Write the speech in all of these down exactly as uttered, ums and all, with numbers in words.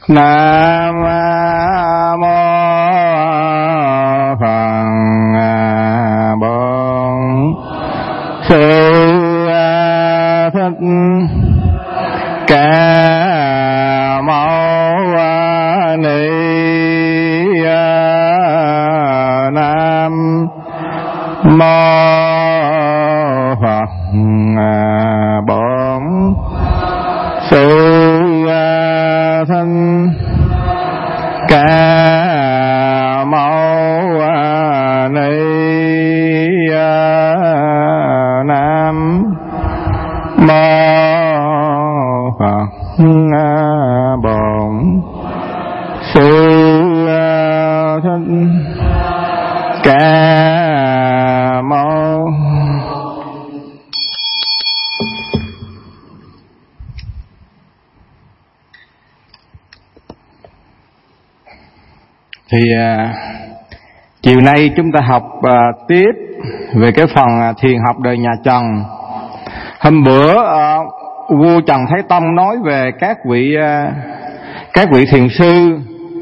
Nam mô Phật Bổn Sư Thích Ca Mâu Ni Nam mô Phật Bổn Sư Thích Ca Mâu Ni Nam mô Phật Bổn Sư Thích Ca Mâu. Thì à, chiều nay chúng ta học à, tiếp về cái phần à, thiền học đời nhà Trần. Hôm bữa à, vua Trần Thái Tông nói về các vị à, các vị thiền sư,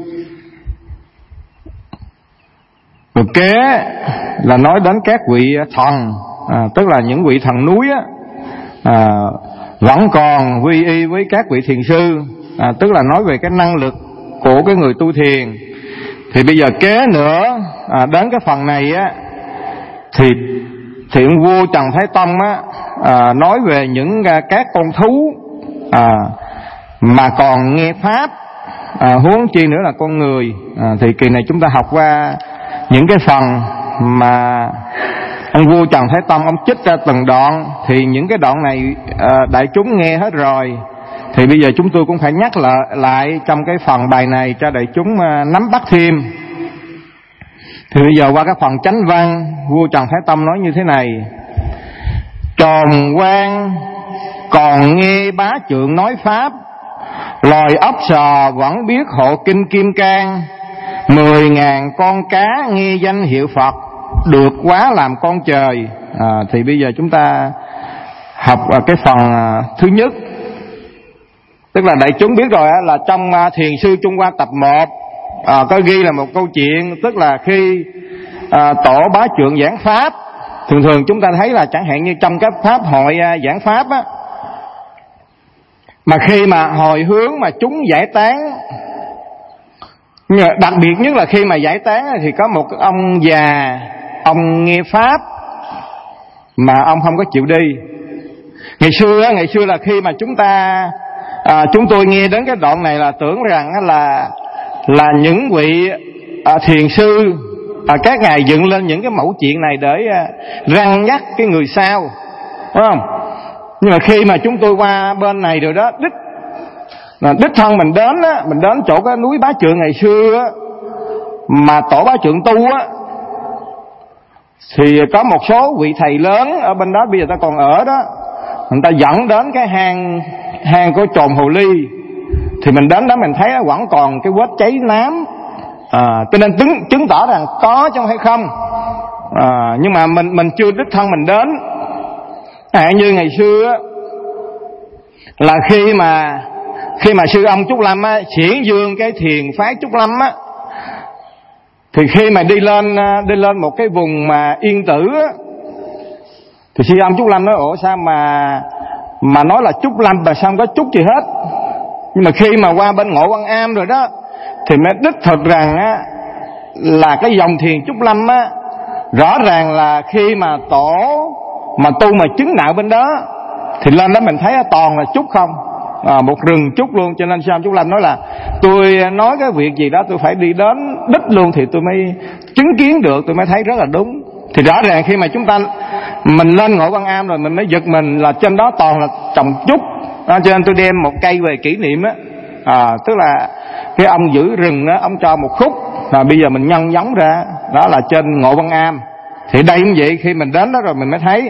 rồi kế là nói đến các vị thần, à, tức là những vị thần núi á, à, vẫn còn quy y với các vị thiền sư, à, tức là nói về cái năng lực của cái người tu thiền. Thì bây giờ kế nữa à, đến cái phần này á, thì thiện vua Trần Thái Tông á, à, nói về những à, các con thú à, mà còn nghe pháp, à, huống chi nữa là con người. à, Thì kỳ này chúng ta học qua những cái phần mà ông vua Trần Thái Tông ông trích ra từng đoạn. Thì những cái đoạn này à, đại chúng nghe hết rồi, thì bây giờ chúng tôi cũng phải nhắc lại, lại trong cái phần bài này cho đại chúng uh, nắm bắt thêm. Thì bây giờ qua cái phần chánh văn, vua Trần Thái Tông nói như thế này: Tròn quan còn nghe bá trượng nói pháp, loài ốc sò vẫn biết hộ kinh kim cang. Mười ngàn con cá nghe danh hiệu Phật, được quá làm con trời. à, Thì bây giờ chúng ta học uh, cái phần uh, thứ nhất. Tức là đại chúng biết rồi là trong Thiền sư Trung Hoa tập một à, có ghi là một câu chuyện. Tức là khi à, tổ bá trượng giảng pháp, thường thường chúng ta thấy là chẳng hạn như trong các pháp hội à, giảng pháp á, mà khi mà hồi hướng mà chúng giải tán, đặc biệt nhất là khi mà giải tán thì có một ông già, ông nghe pháp mà ông không có chịu đi. Ngày xưa á, ngày xưa là khi mà chúng ta À, chúng tôi nghe đến cái đoạn này là tưởng rằng là là những vị à, thiền sư à, các ngài dựng lên những cái mẫu chuyện này để à, răn nhắc cái người sau, phải không? Nhưng mà khi mà chúng tôi qua bên này rồi đó, đích là đích thân mình đến á, mình đến chỗ cái núi Bá Trượng ngày xưa á, mà tổ Bá Trượng tu á, thì có một số vị thầy lớn ở bên đó bây giờ ta còn ở đó, người ta dẫn đến cái hang hang của trồn hồ ly. Thì mình đến đó mình thấy vẫn còn cái vết cháy nám, à, cho nên chứng, chứng tỏ rằng có chứ không phải không. à, Nhưng mà mình mình chưa đích thân mình đến. à, Như ngày xưa là khi mà Khi mà sư ông Trúc Lâm á, xiển dương cái thiền phái Trúc Lâm á, thì khi mà đi lên Đi lên một cái vùng mà yên tử á, thì sư ông Trúc Lâm nói: Ủa sao mà Mà nói là Trúc Lâm mà sao không có Trúc gì hết. Nhưng mà khi mà qua bên Ngộ Văn Am rồi đó, thì mới đích thực rằng á, là cái dòng thiền Trúc Lâm á, rõ ràng là khi mà tổ mà tu mà chứng đạo bên đó, thì lên đó mình thấy toàn là Trúc không, à, một rừng Trúc luôn. Cho nên sao Trúc Lâm nói là tôi nói cái việc gì đó tôi phải đi đến đích luôn, thì tôi mới chứng kiến được, tôi mới thấy rất là đúng. Thì rõ ràng khi mà chúng ta mình lên Ngộ Văn Am rồi mình mới giật mình là trên đó toàn là trồng Trúc. à, Cho nên tôi đem một cây về kỷ niệm á, à, tức là cái ông giữ rừng á, ông cho một khúc, là bây giờ mình nhân giống ra, đó là trên Ngộ Văn Am. Thì đây cũng vậy, khi mình đến đó rồi mình mới thấy.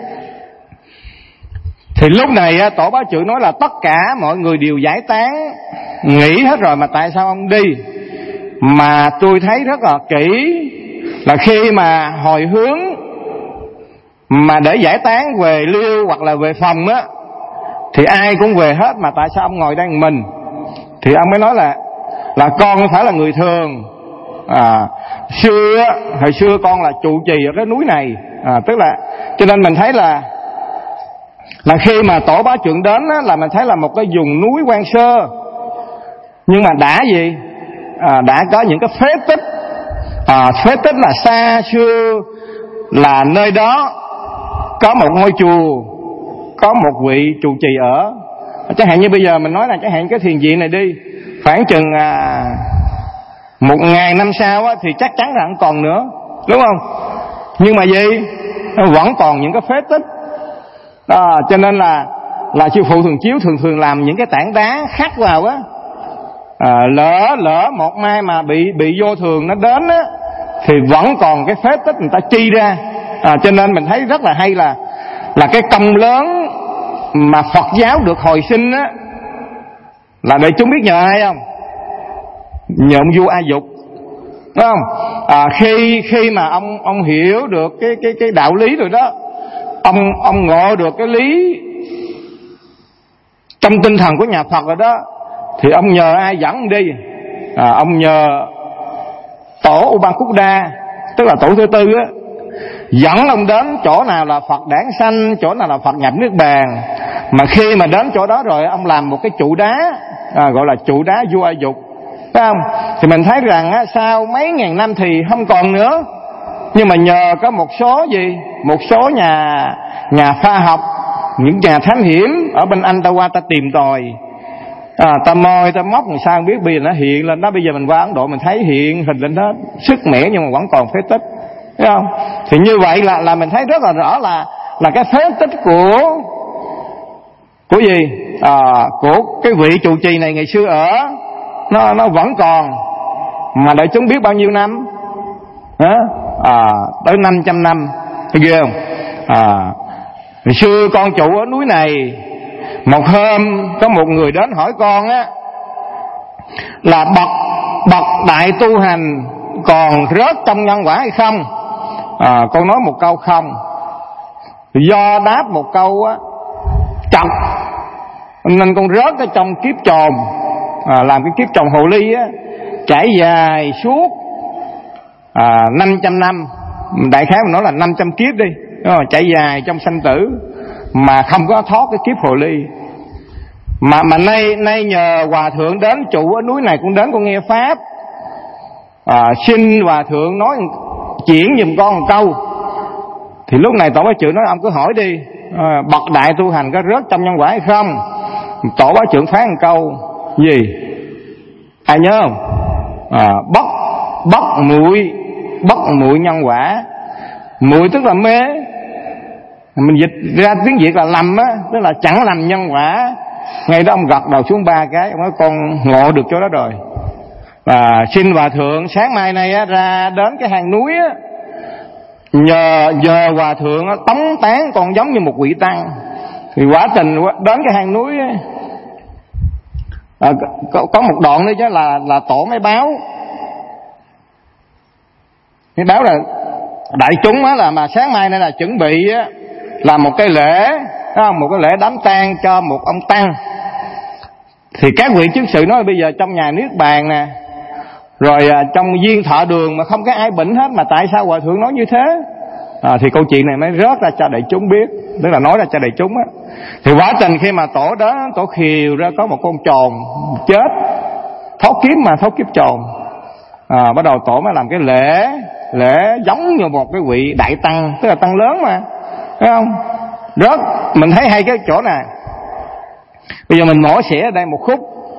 Thì lúc này á, tổ Bá Trượng nói là tất cả mọi người đều giải tán, nghỉ hết rồi mà tại sao ông đi? Mà tôi thấy rất là kỹ là khi mà hồi hướng mà để giải tán về liêu hoặc là về phòng á, thì ai cũng về hết, mà tại sao ông ngồi đây một mình? Thì ông mới nói là là con không phải là người thường. À, xưa hồi xưa con là trụ trì ở cái núi này, à, tức là cho nên mình thấy là là khi mà Tổ Bá Trượng đến á, là mình thấy là một cái vùng núi hoang sơ, nhưng mà đã gì à, đã có những cái phế tích. À, phế tích là xa xưa là nơi đó có một ngôi chùa, có một vị trụ trì ở. Chẳng hạn như bây giờ mình nói là chẳng hạn cái thiền viện này đi, khoảng chừng à, một ngàn năm sau á, thì chắc chắn là không còn nữa, đúng không? Nhưng mà gì vẫn còn những cái phế tích. À, cho nên là là sư phụ thường chiếu thường thường làm những cái tảng đá khắc vào á. À, lỡ lỡ một mai mà bị bị vô thường nó đến á, thì vẫn còn cái phế tích người ta chi ra. À, cho nên mình thấy rất là hay là là cái công lớn mà Phật giáo được hồi sinh á, là để chúng biết nhờ ai không? Nhờ ông vua A Dục, đúng không? À, khi khi mà ông ông hiểu được cái cái cái đạo lý rồi đó, ông ông ngộ được cái lý trong tinh thần của nhà Phật rồi đó, thì ông nhờ ai dẫn ông đi? À, ông nhờ Tổ Upankuda, tức là tổ thứ tư á, dẫn ông đến chỗ nào là Phật đản sanh, chỗ nào là Phật nhập niết bàn. Mà khi mà đến chỗ đó rồi, ông làm một cái trụ đá, à, gọi là trụ đá vua A Dục, phải không? Thì mình thấy rằng á, sau mấy ngàn năm thì không còn nữa, nhưng mà nhờ có một số gì, một số nhà nhà khoa học, những nhà thám hiểm ở bên Anh ta qua ta tìm tòi, à, ta moi ta móc làm sao không biết, bây giờ nó hiện lên đó. Bây giờ mình qua Ấn Độ mình thấy hiện hình lên đó sức mẻ, nhưng mà vẫn còn phế tích, thấy không? Thì như vậy là là mình thấy rất là rõ là là cái phế tích của của gì à, của cái vị trụ trì này ngày xưa ở, nó nó vẫn còn, mà đợi chúng biết bao nhiêu năm hả? À, tới năm trăm năm, thấy ghê không? À, ngày xưa con trụ ở núi này, một hôm có một người đến hỏi con á, là bậc bậc đại tu hành còn rớt trong nhân quả hay không? À, con nói một câu không. Do đáp một câu á chọc nên con rớt ở trong kiếp tròn, à, làm cái kiếp tròn hồ ly á, trải dài suốt à, năm trăm năm, đại khái mình nói là năm trăm kiếp đi, đúng không? Trải dài trong sanh tử mà không có thoát cái kiếp hồ ly. Mà mà nay nay nhờ hòa thượng đến trụ ở núi này, con đến con nghe pháp, à, xin hòa thượng nói chuyển giùm con một câu. Thì lúc này Tổ Bá Trượng nói ông cứ hỏi đi, à, bậc đại tu hành có rớt trong nhân quả hay không? Tổ Bá Trượng phán một câu gì ai nhớ không? À, bất bất muội bất muội nhân quả. Muội tức là mê, mình dịch ra tiếng Việt là lầm á, tức là chẳng lầm nhân quả. Ngay đó ông gật đầu xuống ba cái, ông nói con ngộ được chỗ đó rồi. Và xin hòa thượng sáng mai nay á, ra đến cái hang núi á, nhờ nhờ hòa thượng á, tống tán con giống như một vị tăng. Thì quả tình đến cái hang núi á, à, có, có một đoạn nữa chứ là là tổ mới báo mới báo là đại chúng á, là mà sáng mai nay là chuẩn bị á, làm một cái lễ, không? Một cái lễ đám tang cho một ông tăng. Thì các vị chức sự nói bây giờ trong nhà niết bàn nè, rồi à, trong viên thọ đường mà không có ai bệnh hết, mà tại sao hòa thượng nói như thế? À, thì câu chuyện này mới rớt ra cho đại chúng biết, tức là nói ra cho đại chúng á. Thì quả tình khi mà tổ đó, tổ khiều ra có một con trồn chết, thoát kiếp mà thoát kiếp trồn. À, bắt đầu tổ mới làm cái lễ lễ giống như một cái vị đại tăng, tức là tăng lớn mà, thấy không? Rất mình thấy hay cái chỗ này. Bây giờ mình mổ xẻ ở đây một khúc,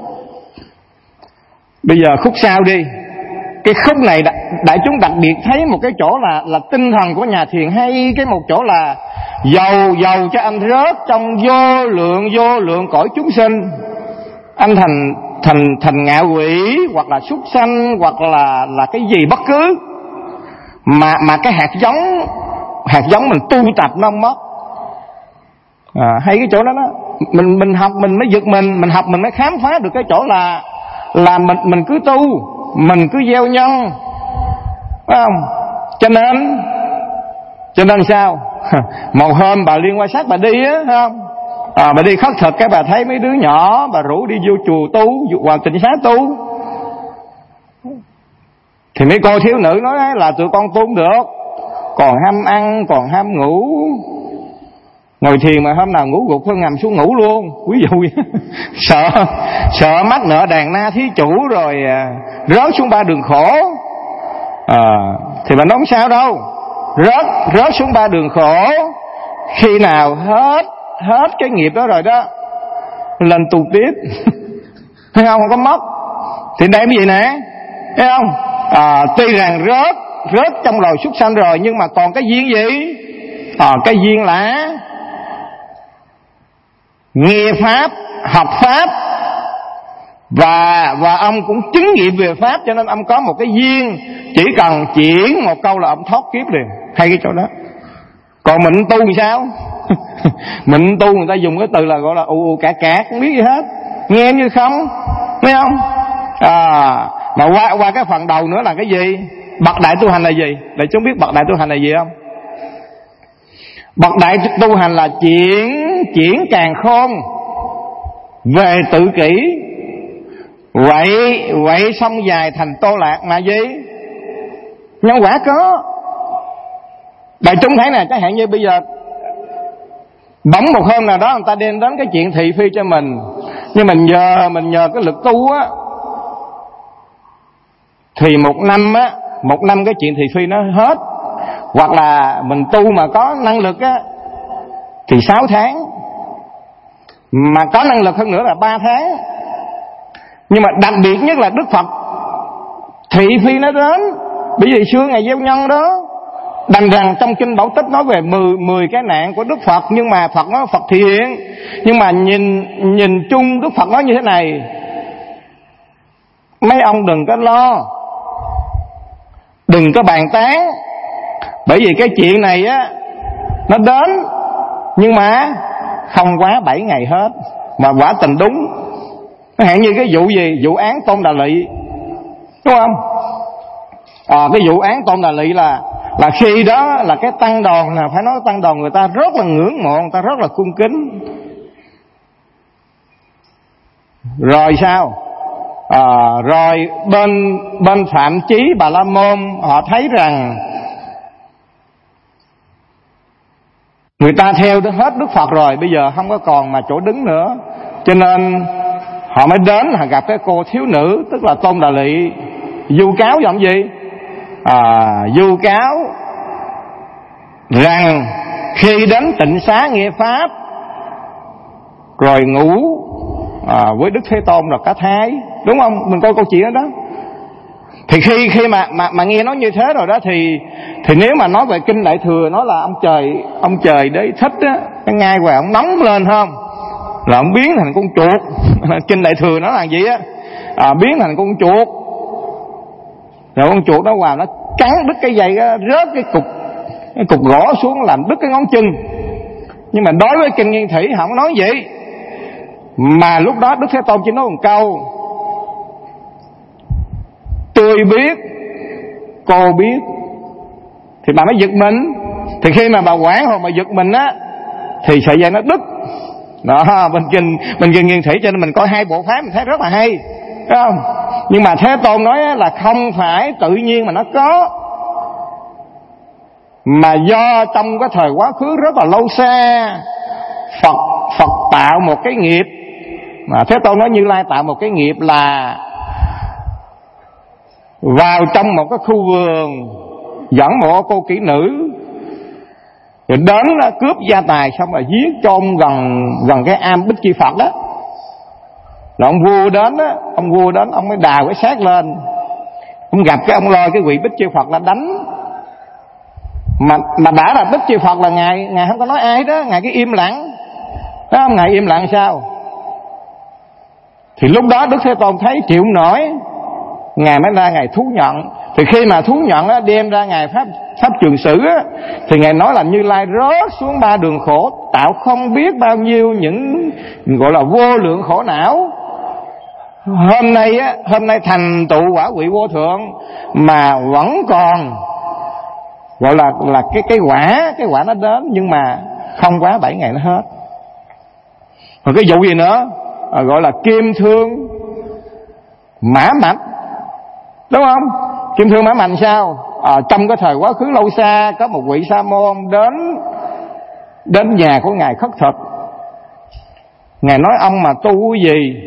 bây giờ khúc sau đi. Cái khúc này đại, đại chúng đặc biệt thấy một cái chỗ là là tinh thần của nhà thiền hay, cái một chỗ là giàu giàu cho anh rớt trong vô lượng vô lượng cõi chúng sinh, anh thành thành thành ngạ quỷ hoặc là súc sanh hoặc là là cái gì bất cứ, mà mà cái hạt giống hạt giống mình tu tập nó không mất. À, hay cái chỗ đó đó, mình mình học mình mới giật mình, mình học mình mới khám phá được cái chỗ là là mình mình cứ tu, mình cứ gieo nhân, phải không? Cho nên cho nên sao? Một hôm bà Liên Hoa Sát bà đi á, phải không? À, bà đi khất thực, cái bà thấy mấy đứa nhỏ, bà rủ đi vô chùa tu, Hoàng Tịnh Xá tu. Thì mấy cô thiếu nữ nói là tụi con tu không được, còn ham ăn, còn ham ngủ. Ngồi thiền mà hôm nào ngủ gục thôi nằm xuống ngủ luôn, ví dụ vậy. Sợ sợ mắc nợ đàn na thí chủ rồi rớt xuống ba đường khổ. à, Thì bạn nói không sao đâu. Rớt rớt xuống ba đường khổ, khi nào hết hết cái nghiệp đó rồi đó, lên tu tiếp. Thấy không? Không có mất. Thì đây cái gì nè, thấy không? À, tuy rằng rớt rớt trong loài súc sanh rồi, nhưng mà còn cái duyên gì? À, cái duyên là nghe pháp, học pháp, và và ông cũng chứng nghiệm về pháp, cho nên ông có một cái duyên, chỉ cần chuyển một câu là ông thoát kiếp liền. Hay cái chỗ đó. Còn mình tu thì sao? Mình tu người ta dùng cái từ là gọi là ù ù cả cả, không biết gì hết, nghe như không, thấy không? À, mà qua qua cái phần đầu nữa là cái gì? Bậc đại tu hành là gì? Để chúng biết bậc đại tu hành là gì không? Bậc đại tu hành là chuyển chuyển càn khôn về tự kỷ, vậy vậy sông dài thành tô lạc mà gì? Nhân quả có. Đại chúng thấy nè, chẳng hạn như bây giờ bỗng một hôm nào đó người ta đem đến cái chuyện thị phi cho mình, nhưng mình nhờ mình nhờ cái lực tu á, thì một năm á, một năm cái chuyện thị phi nó hết. Hoặc là mình tu mà có năng lực á thì sáu tháng, mà có năng lực hơn nữa là ba tháng. Nhưng mà đặc biệt nhất là Đức Phật thị phi nó đến. Bởi vì xưa ngày gieo nhân đó, đành rằng trong kinh Bảo Tích nói về mười, mười cái nạn của Đức Phật. Nhưng mà Phật nói Phật thiện. Nhưng mà nhìn nhìn chung Đức Phật nói như thế này: mấy ông đừng có lo, đừng có bàn tán, bởi vì cái chuyện này á nó đến, nhưng mà không quá bảy ngày hết. Mà quả tình đúng. Nó hạn như cái vụ gì? Vụ án Tôn Đà Lị, đúng không? À, cái vụ án Tôn Đà Lị là là khi đó là cái tăng đoàn, là phải nói tăng đoàn người ta rất là ngưỡng mộ, người ta rất là cung kính. Rồi sao? À, rồi bên bên Phạm Chí Bà La Môn họ thấy rằng người ta theo hết Đức Phật rồi, bây giờ không có còn mà chỗ đứng nữa, cho nên họ mới đến họ gặp cái cô thiếu nữ, tức là Tôn Đà Lị, vu cáo làm gì? À, vu cáo rằng khi đến tịnh xá nghe pháp rồi ngủ à, với Đức Thế Tôn là cá thái, đúng không? Mình coi câu chuyện đó đó. Thì khi khi mà mà mà nghe nói như thế rồi đó, thì thì nếu mà nói về kinh Đại Thừa, nói là ông trời ông trời Đế Thích á, cái ngai hoàng ông nóng lên không, là ông biến thành con chuột. Kinh Đại Thừa nó là gì á? À, biến thành con chuột, rồi con chuột đó vào nó cắn đứt cái dây đó, rớt cái cục cái cục gỗ xuống làm đứt cái ngón chân. Nhưng mà đối với kinh Nguyên Thủy không nói vậy, mà lúc đó Đức Thế Tôn chỉ nói một câu: tôi biết, cô biết. Thì bà mới giật mình. Thì khi mà bà quản hoặc mà giật mình á, thì sợi dây nó đứt. Đó, bên kinh bên kinh Nguyên Thủy, cho nên mình coi hai bộ pháp mình thấy rất là hay, phải không? Nhưng mà Thế Tôn nói là không phải tự nhiên mà nó có, mà do trong cái thời quá khứ rất là lâu xa, Phật Phật tạo một cái nghiệp. Mà Thế Tôn nói Như Lai tạo một cái nghiệp là vào trong một cái khu vườn, dẫn một cô kỹ nữ rồi đến đó, cướp gia tài, xong rồi giết chôn gần gần cái am Bích Chi Phật đó. Rồi ông vua đến đó, ông vua đến ông mới đào cái xác lên, ông gặp cái ông lôi cái quỷ Bích Chi Phật là đánh. Mà mà đã là Bích Chi Phật là ngài ngài không có nói ai đó, ngài cái im lặng đó, không? Ngài im lặng sao? Thì lúc đó Đức Thế Tôn thấy chịu không nổi, ngài mới ra ngài thú nhận. Thì khi mà thú nhận á, đem ra ngài pháp pháp Trường Sử á, thì ngài nói là Như Lai rớt xuống ba đường khổ, tạo không biết bao nhiêu những gọi là vô lượng khổ não. Hôm nay á, hôm nay thành tựu quả vị vô thượng, mà vẫn còn gọi là là cái cái quả cái quả nó đến, nhưng mà không quá bảy ngày nó hết. Rồi cái vụ gì nữa? À, gọi là kim thương mã mạch, đúng không? Kim Thương Mã Mạnh sao? À, trong cái thời quá khứ lâu xa, có một vị sa môn đến đến nhà của ngài khất thực. Ngài nói: ông mà tu cái gì?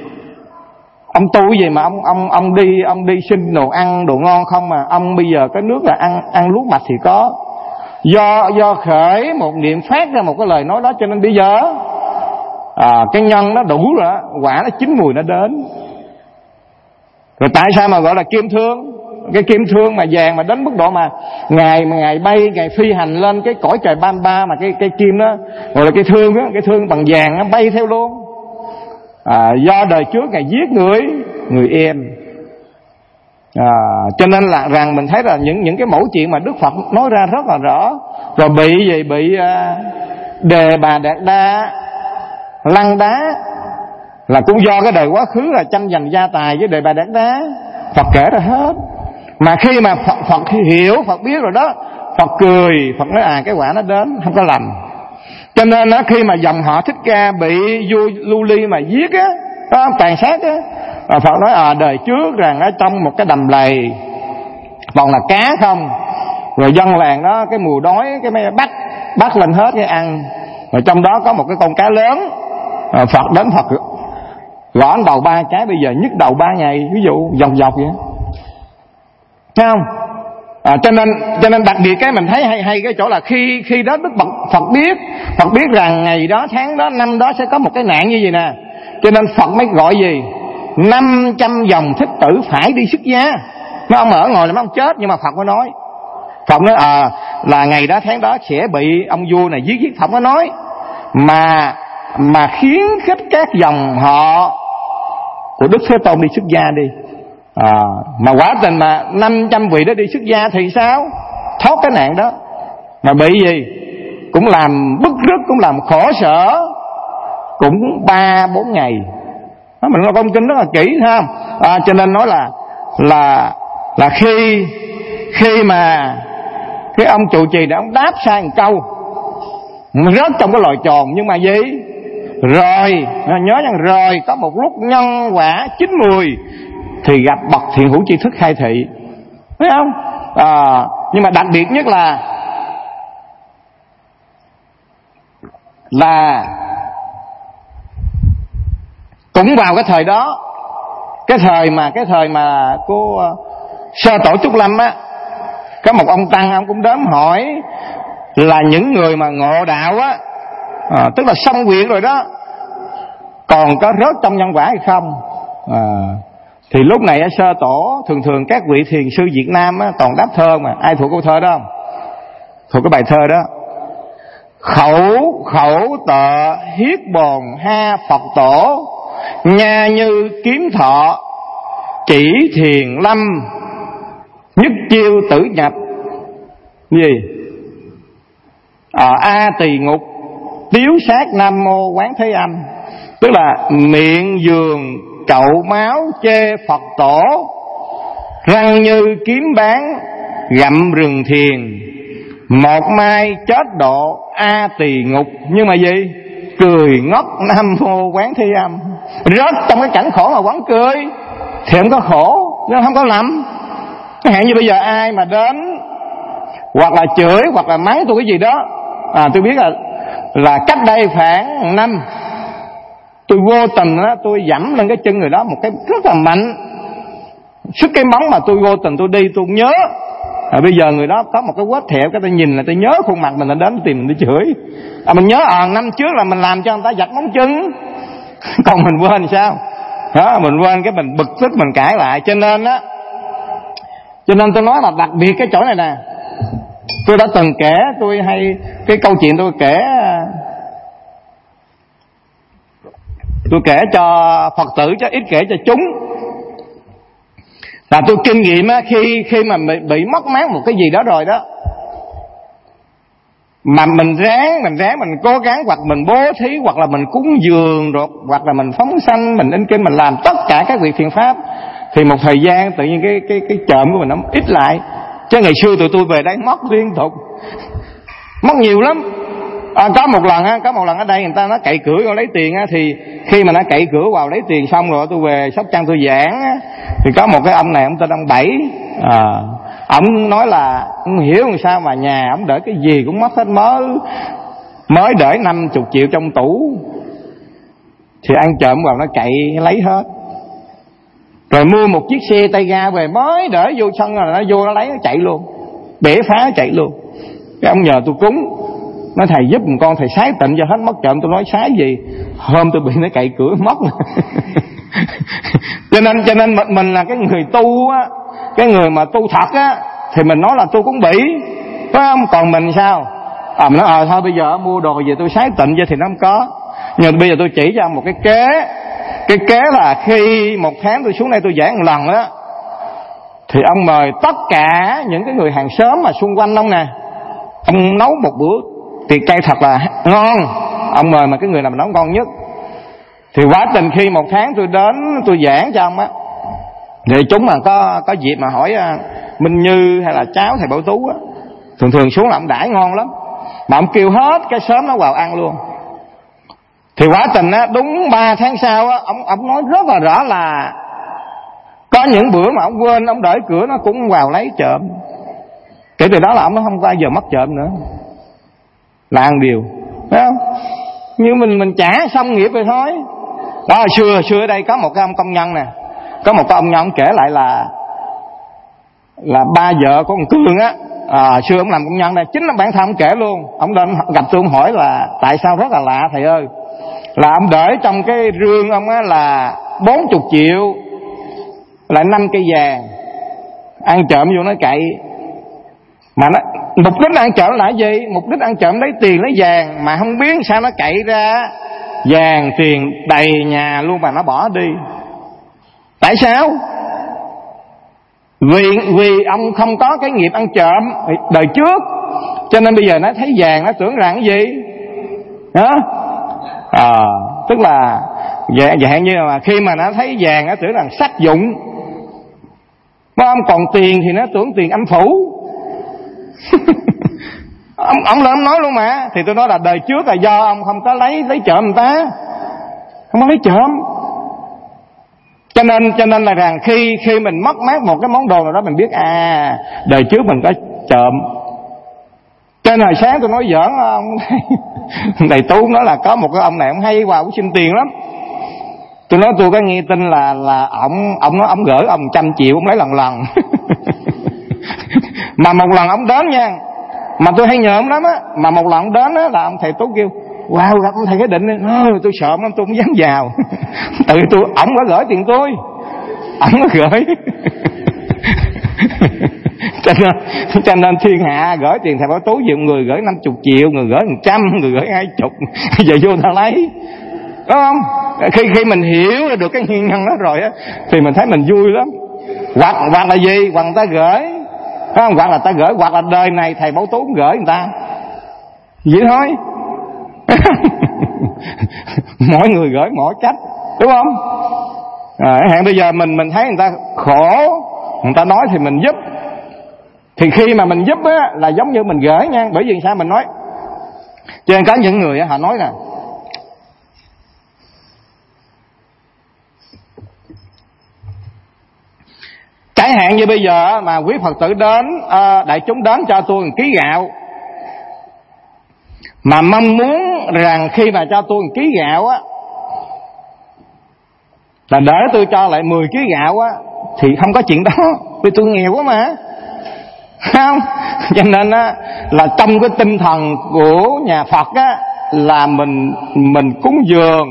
Ông tu cái gì mà ông ông ông đi ông đi xin đồ ăn đồ ngon không mà ông bây giờ cái nước là ăn ăn lúa mạch thì có. Do do khởi một niệm phát ra một cái lời nói đó cho nên bây giờ à, cái nhân nó đủ rồi, quả nó chín mùi nó đến. Rồi tại sao mà gọi là kim thương? Cái kim thương mà vàng mà đến mức độ mà ngài mà ngài bay, ngài phi hành lên cái cõi trời ban ba mà cái cái kim đó gọi là cái thương đó, cái thương bằng vàng nó bay theo luôn. À, do đời trước ngài giết người người em. À, cho nên là rằng mình thấy là những những cái mẫu chuyện mà Đức Phật nói ra rất là rõ. Rồi bị gì bị à, Đề Bà Đạt Đa lăng đá là cũng do cái đời quá khứ là tranh giành gia tài với Đề Bà Đạt Đa. Phật kể ra hết. Mà khi mà Phật, Phật hiểu, Phật biết rồi đó, Phật cười, Phật nói à cái quả nó đến, không có lầm. Cho nên đó, khi mà dòng họ Thích Ca bị vua Lưu Ly mà giết á, đó, tàn sát á, Phật nói à đời trước rằng ở trong một cái đầm lầy toàn là cá không, rồi dân làng đó cái mùa đói cái mấy bắt bắt lên hết cái ăn, rồi trong đó có một cái con cá lớn. À, Phật đến Phật gõ đầu ba cái, bây giờ nhức đầu ba ngày, ví dụ dọc dọc vậy, thấy không? À, cho nên cho nên đặc biệt cái mình thấy hay hay cái chỗ là khi khi đó Đức Phật, Phật biết Phật biết rằng ngày đó tháng đó năm đó sẽ có một cái nạn như vậy nè, cho nên Phật mới gọi gì năm trăm dòng thích tử phải đi xuất gia. Nó ông ở ngồi làm ông chết, nhưng mà Phật mới nói, Phật nói à là ngày đó tháng đó sẽ bị ông vua này giết giết. Phật mới nói mà mà khiến khích các dòng họ của Đức Thế Tôn đi xuất gia đi. À, mà quả tình mà năm trăm vị đó đi xuất gia thì sao? Thoát cái nạn đó. Mà bị gì? Cũng làm bức rứt, cũng làm khổ sở, cũng ba bốn ngày. Đó, mình nói công kinh rất là kỹ, thấy không? À, cho nên nói là là là khi khi mà cái ông trụ trì đã ông đáp sai một câu, rớt trong cái lòi tròn, nhưng mà gì? Rồi nhớ rằng rồi có một lúc nhân quả chín mùi thì gặp bậc thiện hữu tri thức khai thị, thấy không? À, nhưng mà đặc biệt nhất là là cũng vào cái thời đó, cái thời mà cái thời mà cô sơ tổ Trúc Lâm á, có một ông tăng ông cũng đến hỏi là những người mà ngộ đạo á, à, tức là xong quyện rồi đó, còn có rớt trong nhân quả hay không? À, thì lúc này sơ tổ thường thường các vị thiền sư Việt Nam á, toàn đáp thơ mà. Ai thuộc câu thơ đó không? Thuộc cái bài thơ đó: khẩu khẩu tợ hiết bồn ha Phật tổ, nha như kiếm thọ chỉ thiền lâm, nhất chiêu tử nhập gì à, a tỳ ngục tiếu sát nam mô quán thế âm. Tức là miệng giường chậu máu chê Phật tổ, răng như kiếm bán gặm rừng thiền, một mai chết độ a tỳ ngục. Nhưng mà gì? Cười ngốc nam mô quán thế âm. Rớt trong cái cảnh khổ mà vẫn cười thì không có khổ, nó không có lầm. Chẳng hạn như bây giờ ai mà đến hoặc là chửi hoặc là mắng tôi cái gì đó, à, tôi biết là là cách đây khoảng năm tôi vô tình đó, tôi dẫm lên cái chân người đó một cái rất là mạnh, sức cái móng mà tôi vô tình tôi đi tôi nhớ. À, bây giờ người đó có một cái vết thẹo, cái tôi nhìn là tôi nhớ khuôn mặt mình, là đến tìm mình đi chửi. À, mình nhớ à, năm trước là mình làm cho người ta giật móng chân, còn mình quên thì sao? Đó, mình quên cái mình bực tức mình cãi lại. Cho nên á, cho nên tôi nói là đặc biệt cái chỗ này nè, tôi đã từng kể, tôi hay cái câu chuyện tôi kể tôi kể cho Phật tử chứ ít kể cho chúng. Là tôi kinh nghiệm á, khi khi mà bị mất mát một cái gì đó rồi đó, mà mình ráng mình ráng mình cố gắng, hoặc mình bố thí, hoặc là mình cúng dường, rồi hoặc là mình phóng sanh, mình in kinh, mình làm tất cả các việc thiện pháp, thì một thời gian tự nhiên cái cái cái chợm của mình nó ít lại. Chứ ngày xưa tụi tôi về đây mất liên tục, mất nhiều lắm. À, có một lần á, có một lần ở đây người ta nó cậy cửa vào lấy tiền á, thì khi mà nó cậy cửa vào lấy tiền xong rồi tôi về Sóc Trăng tôi giảng á, thì có một cái ông này ông tên ông Bảy, à, ông nói là không hiểu làm sao mà nhà ông để cái gì cũng mất hết, mới mới để năm chục triệu trong tủ, thì ăn trộm vào nó cậy lấy hết. Rồi mua một chiếc xe tay ga về mới để vô sân rồi nó vô nó lấy nó chạy luôn, bẻ phá chạy luôn. Cái ông nhờ tôi cúng, nói thầy giúp một con thầy sái tịnh cho hết mất trộm. Tôi nói sái gì, hôm tôi bị nó cậy cửa mất. cho nên cho nên mình, mình là cái người tu á, cái người mà tu thật á, thì mình nói là tôi cũng bị, phải không? Còn mình sao? À, mình nói ờ à, thôi bây giờ mua đồ về tôi sái tịnh cho thì nó không có. Nhưng bây giờ tôi chỉ cho ông một cái kế. Cái kế là khi một tháng tôi xuống đây tôi giảng một lần á, thì ông mời tất cả những cái người hàng xóm mà xung quanh ông nè, ông nấu một bữa tiệc cây thật là ngon, ông mời mà cái người nào mà nấu ngon nhất. Thì quá trình khi một tháng tôi đến tôi giảng cho ông á, thì chúng mà có có dịp mà hỏi uh, Minh Như hay là cháu thầy Bảo Tú á, thường thường xuống là ông đãi ngon lắm, mà ông kêu hết cái xóm nó vào ăn luôn. Thì quá trình á, đúng ba tháng sau á, ông ông nói rất là rõ là có những bữa mà ông quên, ông đợi cửa nó cũng vào lấy trộm. Kể từ đó là ông nó không bao giờ mất trộm nữa, là ăn điều, phải không? Như mình mình trả xong nghiệp rồi thôi. Đó, hồi xưa hồi xưa ở đây có một cái ông công nhân nè, có một cái ông nhân kể lại là là ba vợ của ông Cương á, à, xưa ông làm công nhân đây, chính là bản thân ông kể luôn. Ông đến gặp tôi, ông hỏi là tại sao rất là lạ thầy ơi, là ông để trong cái rương ông á là bốn chục triệu, lại năm cây vàng, ăn trộm vô nó cậy. Mà nó mục đích ăn trộm là gì? Mục đích ăn trộm lấy tiền lấy vàng, mà không biết sao nó cậy ra vàng tiền đầy nhà luôn mà nó bỏ đi. Tại sao? Vì vì ông không có cái nghiệp ăn trộm đời trước, cho nên bây giờ nó thấy vàng nó tưởng rằng cái gì đó, à, tức là dạng như là khi mà nó thấy vàng nó tưởng rằng sắc dụng, mà ông còn tiền thì nó tưởng tiền âm phủ. ông ông lên ông nói luôn mà. Thì tôi nói là đời trước là do ông không có lấy lấy trộm người ta, không có lấy trộm, cho nên cho nên là rằng khi khi mình mất mát một cái món đồ nào đó, mình biết à đời trước mình có trộm. Trên hồi sáng tôi nói giỡn ông thầy Tú nói là có một cái ông này ông hay vào, ông xin tiền lắm. Tôi nói tôi có nghe tin là là ông ông nói ông gửi ông trăm triệu ông lấy lần lần. Mà một lần ông đến nha, mà tôi hay nhờ ông lắm á, mà một lần ông đến á là ông thầy Tú kêu wow gặp ông thầy cái định nói, tôi sợ lắm tôi không dám vào. Tự tôi ổng có gửi tiền tôi, ổng có gửi. cho nên cho nên thiên hạ gửi tiền thầy Bảo Tú, nhiều người gửi năm chục triệu, người gửi một trăm, người gửi hai chục, giờ vô ta lấy, đúng không? Khi khi mình hiểu được cái nguyên nhân đó rồi á, thì mình thấy mình vui lắm. Hoặc hoặc là gì? Hoặc người ta gửi, không? Hoặc là ta gửi, hoặc là đời này thầy Bảo Tú gửi người ta, vậy thôi. Mỗi người gửi mỗi cách, đúng không? À, hẹn bây giờ mình mình thấy người ta khổ, người ta nói thì mình giúp. Thì khi mà mình giúp á là giống như mình gửi nha. Bởi vì sao mình nói? Cho nên có những người á, họ nói nè, chẳng hạn như bây giờ mà quý Phật tử đến, à, đại chúng đến cho tôi một ký gạo, mà mong muốn rằng khi mà cho tôi một ký gạo á là để tôi cho lại mười ký gạo á, thì không có chuyện đó, vì tôi nghèo quá mà, không? Cho nên á là trong cái tinh thần của nhà Phật á là mình mình cúng dường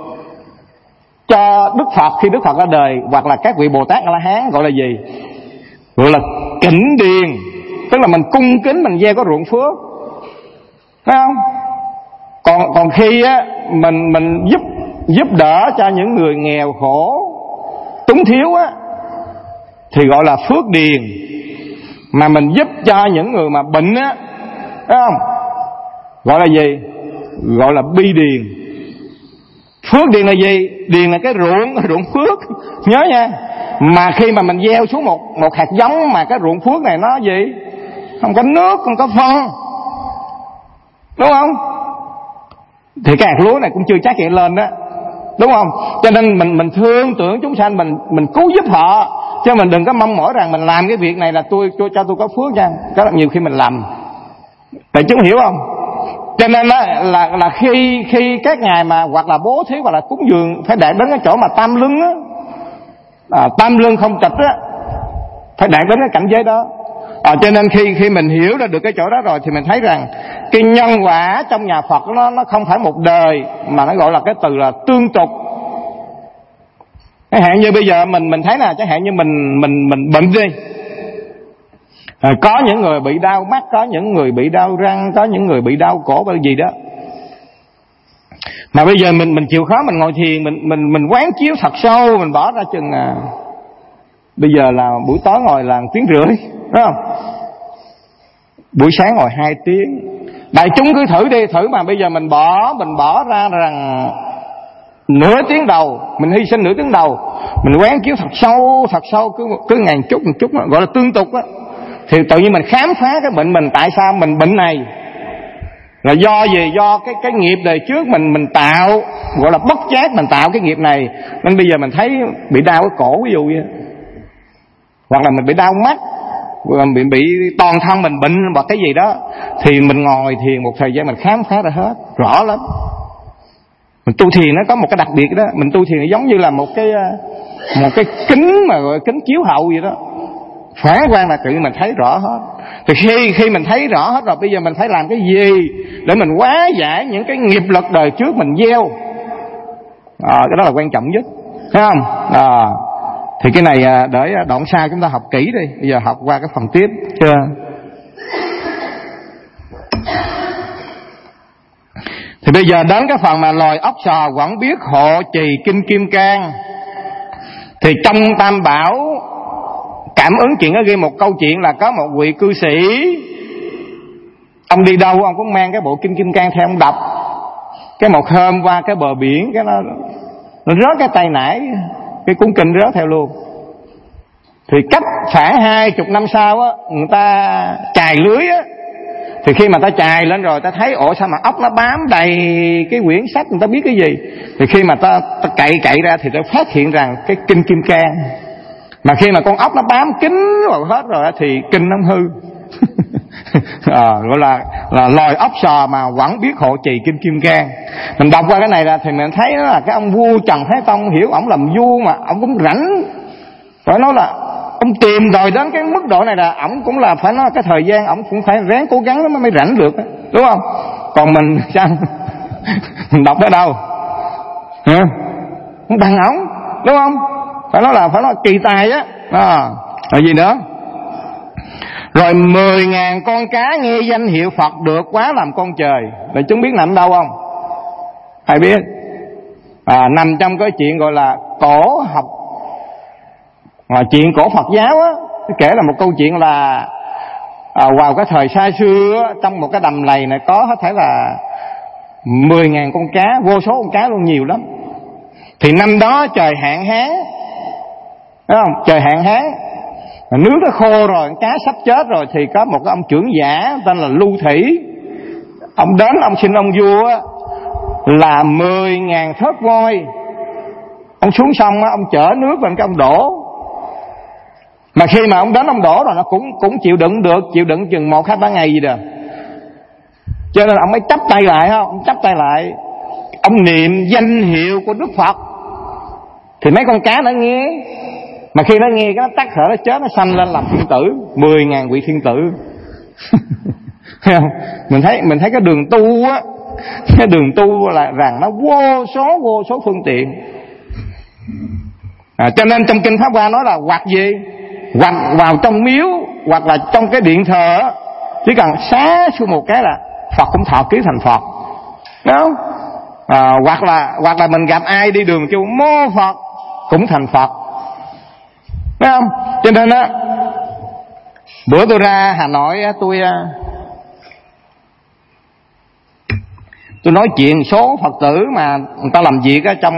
cho Đức Phật khi Đức Phật ra đời, hoặc là các vị Bồ Tát A La Hán, gọi là gì? Gọi là kính điền, tức là mình cung kính, mình gieo có ruộng phước, phải không? Còn còn khi á mình mình giúp giúp đỡ cho những người nghèo khổ túng thiếu á thì gọi là phước điền. Mà mình giúp cho những người mà bệnh á, phải không? Gọi là gì? Gọi là bi điền. Phước điền là gì? Điền là cái ruộng, cái ruộng phước, nhớ nha. Mà khi mà mình gieo xuống một một hạt giống mà cái ruộng phước này nó gì? Không có nước, không có phân, đúng không? thì cái hạt lúa này cũng chưa chắc hiện lên đó, đúng không? Cho nên mình mình thương tưởng chúng sanh, mình mình cứu giúp họ, chứ mình đừng có mong mỏi rằng mình làm cái việc này là tôi, tôi cho tôi có phước nha. Có rất nhiều khi mình làm, tại chúng hiểu không? Cho nên là, là là khi khi các ngài mà hoặc là bố thí hoặc là cúng dường phải đạt đến cái chỗ mà tam lưng á, à, tam lưng không trịch á, phải đạt đến cái cảnh giới đó. À, cho nên khi khi mình hiểu ra được cái chỗ đó rồi thì mình thấy rằng cái nhân quả trong nhà Phật nó nó không phải một đời, mà nó gọi là cái từ là tương tục. Chẳng hạn như bây giờ mình mình thấy là chẳng hạn như mình mình mình bệnh đi, à, có những người bị đau mắt, có những người bị đau răng, có những người bị đau cổ bao gì đó. Mà bây giờ mình mình chịu khó mình ngồi thiền, mình mình mình quán chiếu thật sâu, mình bỏ ra chừng à, bây giờ là buổi tối ngồi là tiếng rưỡi, đúng không? Buổi sáng ngồi hai tiếng. Đại chúng cứ thử đi, thử mà bây giờ mình bỏ mình bỏ ra rằng nửa tiếng đầu, mình hy sinh nửa tiếng đầu, mình quán chiếu thật sâu thật sâu, cứ cứ ngàn chút một chút, gọi là tương tục á, thì tự nhiên mình khám phá cái bệnh mình. Tại sao mình bệnh này? Là do gì? Do cái cái nghiệp đời trước mình mình tạo, gọi là bất giác mình tạo cái nghiệp này, nên bây giờ mình thấy bị đau cái cổ ví dụ vậy, hoặc là mình bị đau mắt, bị bị toàn thân mình bệnh hoặc cái gì đó, thì mình ngồi thiền một thời gian mình khám phá ra hết rõ lắm. Mình tu thiền nó có một cái đặc biệt đó, mình tu thiền giống như là một cái một cái kính mà gọi kính chiếu hậu vậy đó, phản quang là tự mình thấy rõ hết. Thì khi khi mình thấy rõ hết rồi, bây giờ mình phải làm cái gì để mình hóa giải những cái nghiệp lực đời trước mình gieo, à, cái đó là quan trọng nhất, thấy không? À, thì cái này để đoạn sau chúng ta học kỹ đi. Bây giờ học qua cái phần tiếp chưa? Thì bây giờ đến cái phần mà loài ốc sò vẫn biết hộ trì kinh kim cang. Thì trong Tam Bảo cảm ứng chuyện đó ghi một câu chuyện là có một vị cư sĩ, ông đi đâu ông cũng mang cái bộ kinh kim cang theo ông đọc. Cái một hôm qua cái bờ biển, cái nó, nó rớt cái tay nải, cái cuốn kinh rớt theo luôn. Thì cách khoảng hai chục năm sau á, người ta chài lưới á, thì khi mà ta chài lên rồi ta thấy ổ sao mà ốc nó bám đầy cái quyển sách, người ta biết cái gì. Thì khi mà ta, ta cậy cậy ra thì ta phát hiện rằng cái kinh kim cang. Mà khi mà con ốc nó bám kín vào hết rồi thì kinh nó hư. À, gọi là là loài ốc sò mà vẫn biết hộ trì kinh kim cang. Mình đọc qua cái này là thì mình thấy đó là cái ông vua Trần Thái Tông, hiểu ổng làm vua mà ổng cũng rảnh, phải nói là ông tìm rồi đến cái mức độ này là ổng cũng là phải nói cái thời gian ổng cũng phải ráng cố gắng lắm mới rảnh được, đúng không? Còn mình sao? Mình đọc ở đâu? Hả? Không bằng ổng, đúng không? Phải nói là phải nói kỳ tài á. À, rồi gì nữa? Rồi mười ngàn con cá nghe danh hiệu Phật được quá làm con trời. Rồi chúng biết nằm đâu không? Ai biết? À, nằm trong cái chuyện gọi là cổ học, à, chuyện cổ Phật giáo á. Kể là một câu chuyện là à, vào cái thời xa xưa á, trong một cái đầm lầy này có có thể là mười ngàn con cá, vô số con cá luôn, nhiều lắm. Thì năm đó trời hạn hán, đúng không? Trời hạn hán, nước nó khô rồi, cá sắp chết rồi, thì có một cái ông trưởng giả tên là Lưu Thủy, ông đến ông xin ông vua á, là mười ngàn thớt voi. Ông xuống sông á, ông chở nước lên cái ông đổ. Mà khi mà ông đến ông đổ rồi nó cũng cũng chịu đựng được, chịu đựng chừng một hai ba ngày gì đó. Cho nên ông mới chắp tay lại, không? Ông chắp tay lại, ông niệm danh hiệu của Đức Phật. Thì mấy con cá nó nghe, mà khi nó nghe cái nó tắt thở, nó chết, nó sanh lên làm thiên tử, mười ngàn vị thiên tử. Mình thấy mình thấy cái đường tu á, cái đường tu là rằng nó vô số vô số phương tiện. À, cho nên trong kinh Pháp Hoa nói là hoặc gì, hoặc vào trong miếu, hoặc là trong cái điện thờ, chỉ cần xá xuống một cái là Phật cũng thọ ký thành Phật, đúng không? À, hoặc là hoặc là mình gặp ai đi đường kêu mô Phật cũng thành Phật, đúng không? Cho nên á, bữa tôi ra Hà Nội tôi tôi nói chuyện số Phật tử mà người ta làm việc ở trong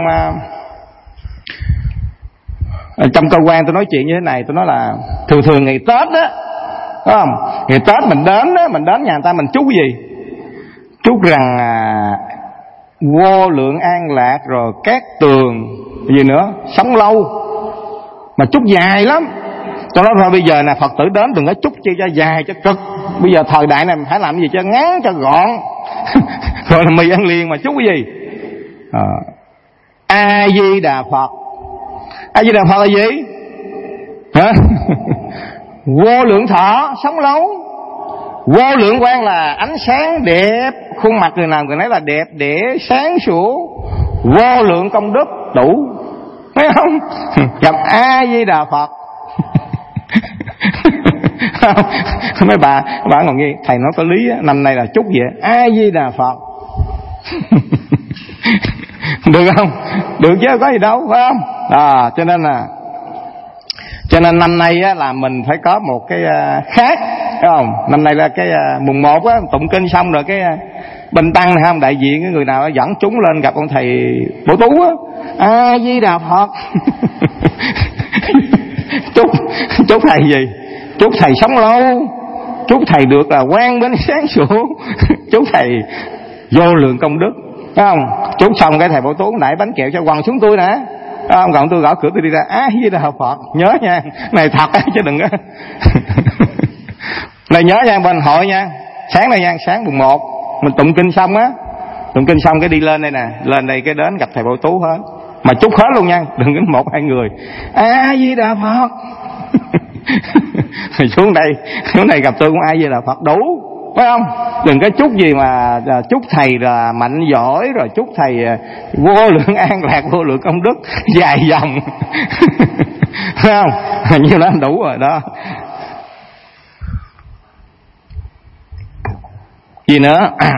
trong cơ quan. Tôi nói chuyện như thế này, tôi nói là thường thường ngày Tết á, đúng không? Ngày Tết mình đến á, mình đến nhà người ta mình chúc gì? Chúc rằng à, vô lượng an lạc, rồi cát tường, gì nữa, sống lâu. Mà chúc dài lắm. Cho nó thôi bây giờ nè, Phật tử đến đừng có chúc chi cho dài cho cực. Bây giờ thời đại này mình phải làm gì cho ngắn cho gọn. Rồi là mì ăn liền mà chúc cái gì? À, A Di Đà Phật. A Di Đà Phật là gì? Hả? Vô lượng thọ, sống lâu. Vô lượng quang là ánh sáng đẹp, khuôn mặt người nào người nấy là đẹp đẽ sáng sủa. Vô lượng công đức đủ, thấy không? Gặp A Di Đà Phật. Mấy bà bà còn nghe thầy nói có lý á, năm nay là chúc vậy A Di Đà Phật. Được không? Được chứ có gì đâu, phải không? À, cho nên là cho nên năm nay á, là mình phải có một cái uh, khác, phải không? Năm nay là cái uh, mùng một á, tụng kinh xong rồi cái uh, bên tăng này không, đại diện cái người nào dẫn chúng lên gặp ông thầy Bổ Tú á, A Di Đà Phật. chúc chúc thầy gì? Chúc thầy sống lâu, chúc thầy được là quang minh sáng sủa, chúc thầy vô lượng công đức, phải không? Chúc xong cái thầy Bổ Tú nãy bánh kẹo cho quăng xuống tôi nè. Ông còn tôi gõ cửa tôi đi ra, á với Đà Phật, nhớ nha, này thật á chứ đừng có. Này nhớ nha, bên hội nha, sáng nay nha, sáng mùng một mình tụng kinh xong á, tụng kinh xong cái đi lên đây nè, lên đây cái đến gặp thầy Bổ Tú hết, mà chúc hết luôn nha, đừng có một hai người, á với Đà Phật. xuống đây, xuống đây gặp tôi cũng ai với Đà Phật đủ, phải không? Đừng có chúc gì mà chúc thầy là mạnh giỏi, rồi chúc thầy vô lượng an lạc, vô lượng công đức dài dòng. Phải không? Như đó đủ rồi đó. Gì nữa?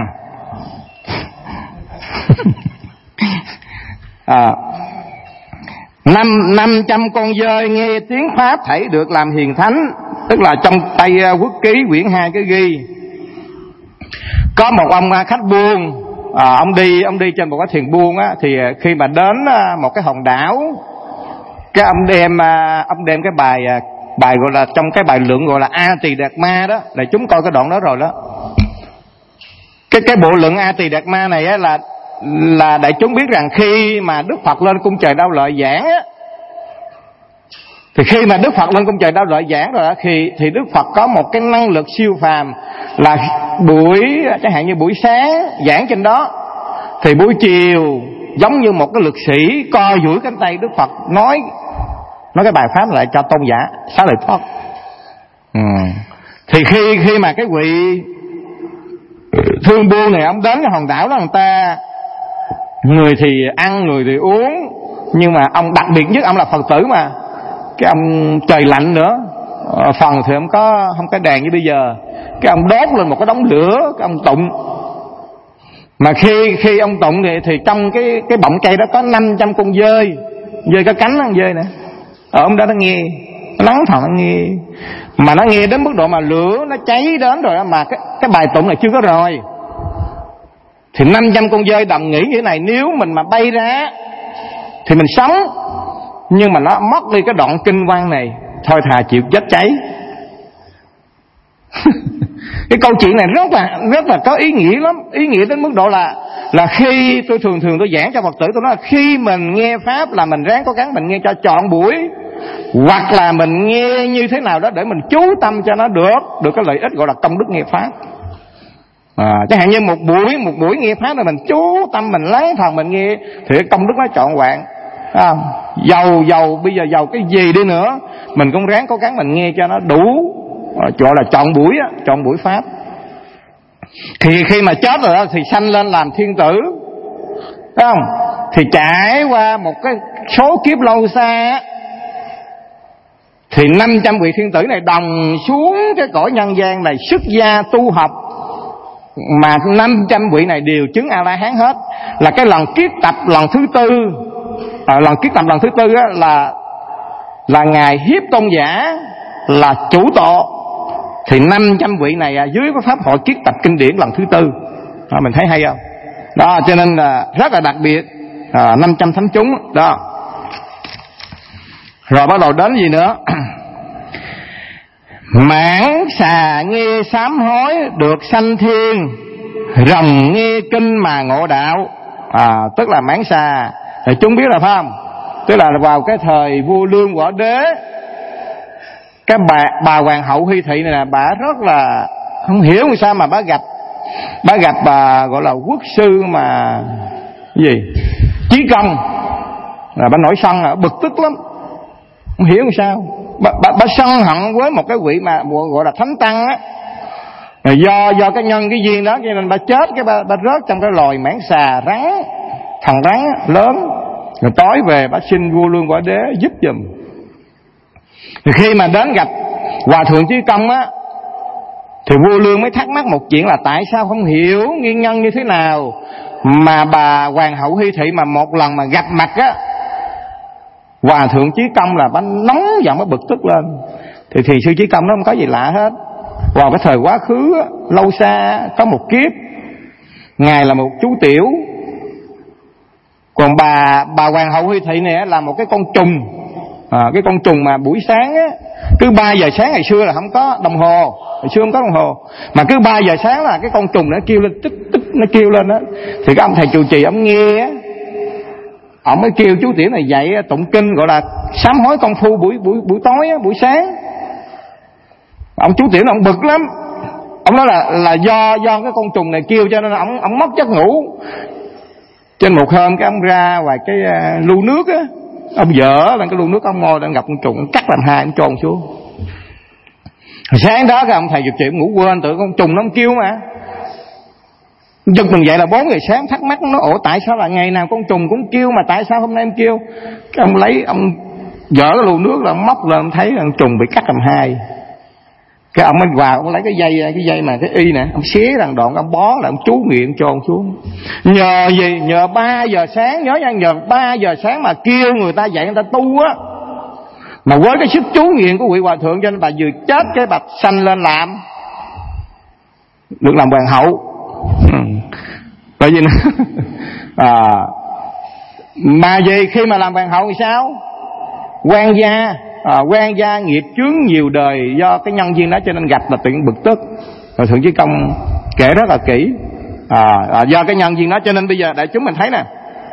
À, năm năm trăm con dơi nghe tiếng pháp thảy được làm hiền thánh. Tức là trong Tây Quốc Ký quyển hai cái ghi, có một ông khách buôn, à, ông đi ông đi trên một cái thuyền buôn á, thì khi mà đến một cái hòn đảo, cái ông đem ông đem cái bài bài gọi là trong cái bài luận gọi là A Tỳ Đạt Ma đó, để chúng coi cái đoạn đó rồi đó. Cái cái bộ luận A Tỳ Đạt Ma này á, là là đại chúng biết rằng khi mà Đức Phật lên cung trời Đau Lợi giảng á, thì khi mà Đức Phật lên cung trời Đau Lợi giảng rồi đó, thì thì Đức Phật có một cái năng lực siêu phàm, là buổi chẳng hạn như buổi sáng giảng trên đó, thì buổi chiều giống như một cái lực sĩ co duỗi cánh tay, Đức Phật nói nói cái bài pháp lại cho tôn giả xá lợi thoát. Ừ. Thì khi khi mà cái vị thương buôn này ông đến cái hòn đảo đó, người ta người thì ăn, người thì uống, nhưng mà ông đặc biệt nhất ông là Phật tử mà, cái ông trời lạnh nữa, phần thì không có không có đèn như bây giờ, cái ông đốt lên một cái đống lửa, cái ông tụng. Mà khi khi ông tụng thì thì trong cái cái bọng cây đó có năm trăm con dơi, dơi có cánh, con dơi nè, ở ông đó nó nghe, nó lắng thầm nó nghe, mà nó nghe đến mức độ mà lửa nó cháy đến rồi đó, mà cái cái bài tụng này chưa có rồi. Thì năm trăm con dơi đồng nghĩ như thế này, nếu mình mà bay ra thì mình sống, nhưng mà nó mất đi cái đoạn kinh văn này, thôi thà chịu chết cháy. Cái câu chuyện này rất là rất là có ý nghĩa lắm, ý nghĩa đến mức độ là là khi tôi thường thường tôi giảng cho Phật tử, tôi nói là khi mình nghe pháp là mình ráng cố gắng mình nghe cho trọn buổi, hoặc là mình nghe như thế nào đó để mình chú tâm cho nó được được cái lợi ích gọi là công đức nghe pháp. À, chẳng hạn như một buổi một buổi nghe pháp là mình chú tâm mình lắng thần mình nghe, thì cái công đức nó trọn vẹn. À, giàu giàu bây giờ giàu cái gì đi nữa mình cũng ráng cố gắng mình nghe cho nó đủ, à, gọi là chọn buổi á, chọn buổi pháp. Thì khi mà chết rồi đó, thì sanh lên làm thiên tử, thấy không? Thì trải qua một cái số kiếp lâu xa, thì năm trăm vị thiên tử này đồng xuống cái cõi nhân gian này xuất gia tu học, mà năm trăm vị này đều chứng A La Hán hết. Là cái lần kiết tập lần thứ tư, à, lần kiết tập lần thứ tư á, là là ngài Hiếp Tôn Giả là chủ tọa, thì năm trăm vị này à, dưới cái pháp hội kiết tập kinh điển lần thứ tư đó, mình thấy hay không? Đó, cho nên là rất là đặc biệt, à, năm trăm thánh chúng đó. Rồi bắt đầu đến gì nữa? Mãng xà nghe sám hối được sanh thiên, rồng nghe kinh mà ngộ đạo. à, tức là mãn xà. Thì chúng biết là phải không? Tức là vào cái thời vua Lương Võ Đế, cái bà bà hoàng hậu Hi Thị này là bà rất là không hiểu làm sao mà bà gặp bà gặp bà gọi là quốc sư mà cái gì Chí Công, là bà nổi sân, là bực tức lắm, không hiểu làm sao bà, bà, bà sân hận với một cái vị mà gọi là thánh tăng á. Rồi do do cái nhân cái duyên đó cho nên bà chết, cái bà, bà rớt trong cái loài mãng xà rắn, thằng rắn lớn. Rồi tối về bà xin vua Lương Võ Đế giúp giùm. Thì khi mà đến gặp Hòa Thượng Chí Công á, thì vua Lương mới thắc mắc một chuyện là tại sao không hiểu nguyên nhân như thế nào mà bà hoàng hậu Hi Thị mà một lần mà gặp mặt á, Hòa Thượng Chí Công là bà nóng giận, bà bực tức lên. Thì thì sư Chí Công nó không có gì lạ hết. Vào cái thời quá khứ á, lâu xa có một kiếp, ngài là một chú tiểu, còn bà bà hoàng hậu Hi Thị này là một cái con trùng, à, cái con trùng mà buổi sáng á, cứ ba giờ sáng, ngày xưa là không có đồng hồ, ngày xưa không có đồng hồ, mà cứ ba giờ sáng là cái con trùng nó kêu lên tích tích, nó kêu lên đó. Thì cái ông thầy trụ trì ông nghe á, ông mới kêu chú tiểu này dậy tụng kinh, gọi là sám hối công phu buổi buổi buổi tối á, buổi sáng. Ông chú tiểu này ông bực lắm, ông nói là là do do cái con trùng này kêu cho nên là ông ông mất giấc ngủ. Trên một hôm cái ông ra ngoài cái uh, lu nước á, ông dở lên cái lu nước, ông ngồi đang gặp con trùng, ông cắt làm hai, ông tròn xuống. Sáng đó cái ông thầy Dược Trị ngủ quên, tự con trùng nó ông kêu mà giật mình dậy là bốn giờ sáng, thắc mắc nó ủa tại sao là ngày nào con trùng cũng kêu mà tại sao hôm nay em kêu. Cái ông lấy ông dở cái lu nước là ông móc lên, ông thấy con trùng bị cắt làm hai. Cái ông mới vào, ông lấy cái dây cái dây mà cái y nè, ông xé đằng đoạn, ông bó lại, ông chú miệng tròn xuống. Nhờ gì? Nhờ ba giờ sáng, nhớ nha, nhờ ba giờ sáng mà kêu người ta dậy người ta tu á, mà với cái sức chú nghiện của vị hòa thượng, cho nên bà vừa chết cái bà sanh lên làm được làm hoàng hậu. Ừ. Bởi vì à, mà gì khi mà làm hoàng hậu thì sao? Quan gia, à, quan gia nghiệp chướng nhiều đời do cái nhân duyên đó cho nên gặp là tiện bực tức. Rồi Thượng Chí Công kể rất là kỹ. À, à, do cái nhân duyên đó cho nên bây giờ đại chúng mình thấy nè,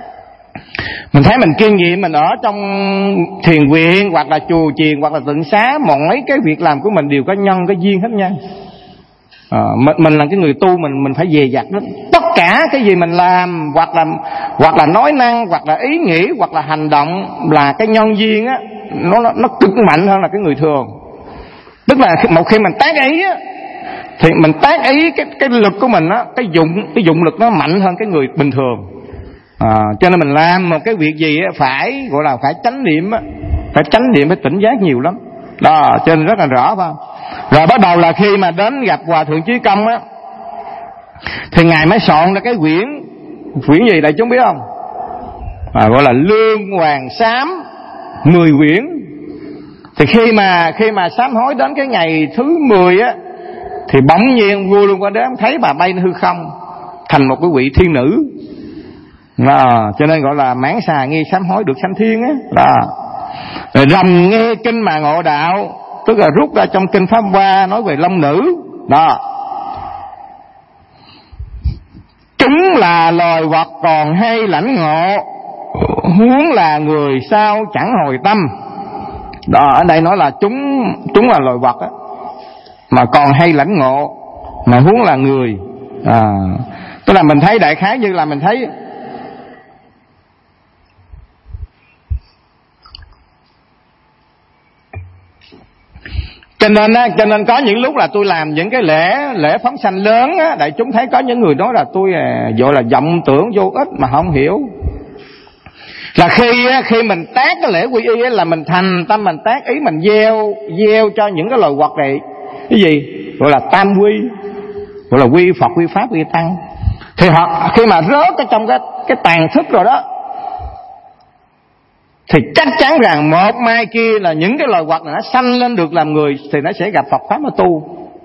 mình thấy mình kiên nghiệm, mình ở trong thiền viện hoặc là chùa chiền hoặc là tịnh xá, mọi cái việc làm của mình đều có nhân có duyên hết nha. À, mình, mình là cái người tu, mình mình phải dè dặt đó. Tất cả cái gì mình làm hoặc là hoặc là nói năng hoặc là ý nghĩ hoặc là hành động là cái nhân duyên á, nó nó, nó cực mạnh hơn là cái người thường. Tức là một khi mình tác ý á, thì mình tác ý cái cái lực của mình á, cái dụng cái dụng lực nó mạnh hơn cái người bình thường. À, cho nên mình làm một cái việc gì á, phải gọi là phải chánh niệm á, phải chánh niệm, phải tỉnh giác nhiều lắm. Đó, cho nên rất là rõ phải không? Rồi bắt đầu là khi mà đến gặp Hòa Thượng Chí Công á, thì ngài mới soạn ra cái quyển quyển gì đại chúng biết không? À, gọi là Lương Hoàng Sám mười quyển. Thì khi mà khi mà sám hối đến cái ngày thứ mười á, thì bỗng nhiên vua Lương Võ Đế thấy bà bay hư không thành một cái vị thiên nữ. Đó, cho nên gọi là mãn xà nghi sám hối được sanh thiên á. Đó. Rồi rầm nghe kinh mà ngộ đạo, tức là rút ra trong kinh Pháp Hoa nói về long nữ. Đó. Chúng là loài vật còn hay lãnh ngộ, huống là người sao chẳng hồi tâm. Đó, ở đây nói là chúng chúng là loài vật á, mà còn hay lãnh ngộ, mà huống là người. À, tức là mình thấy đại khái như là mình thấy cho nên á, cho nên có những lúc là tôi làm những cái lễ lễ phóng sanh lớn á, đại chúng thấy có những người nói là tôi à, gọi là vọng tưởng vô ích mà không hiểu. Là khi á, khi mình tác cái lễ quy y á, là mình thành tâm mình tác ý, mình gieo gieo cho những cái loài vật này cái gì gọi là tam quy, gọi là quy Phật, quy Pháp, quy Tăng. Thì họ khi mà rớt ở trong cái cái tàn thức rồi đó, thì chắc chắn rằng một mai kia là những cái loài vật này nó sanh lên được làm người, thì nó sẽ gặp Phật Pháp mà tu.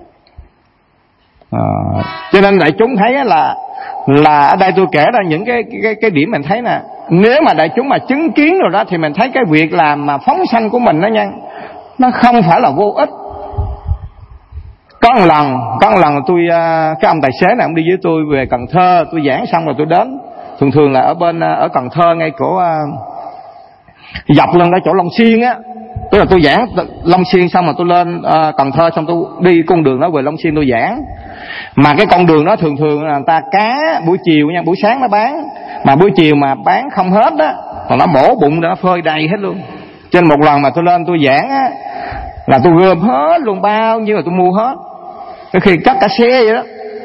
À, cho nên đại chúng thấy là là ở đây tôi kể ra những cái cái cái điểm mình thấy nè, nếu mà đại chúng mà chứng kiến rồi đó, thì mình thấy cái việc làm mà phóng sanh của mình đó nha, nó không phải là vô ích. Có một lần, có một lần tôi cái ông tài xế này ông đi với tôi về Cần Thơ, tôi giảng xong rồi tôi đến, thường thường là ở bên ở Cần Thơ ngay của dọc lên đó chỗ Long Xuyên á, tức là tôi giảng Long Xuyên xong mà tôi lên uh, Cần Thơ, xong tôi đi con đường đó về Long Xuyên tôi giảng. Mà cái con đường đó thường thường là người ta cá buổi chiều nha, buổi sáng nó bán, mà buổi chiều mà bán không hết đó, còn nó mổ bụng nó phơi đầy hết luôn. Trên một lần mà tôi lên tôi giảng á, là tôi gom hết luôn, bao nhiêu là tôi mua hết, cái khi cắt cả xe vậy đó.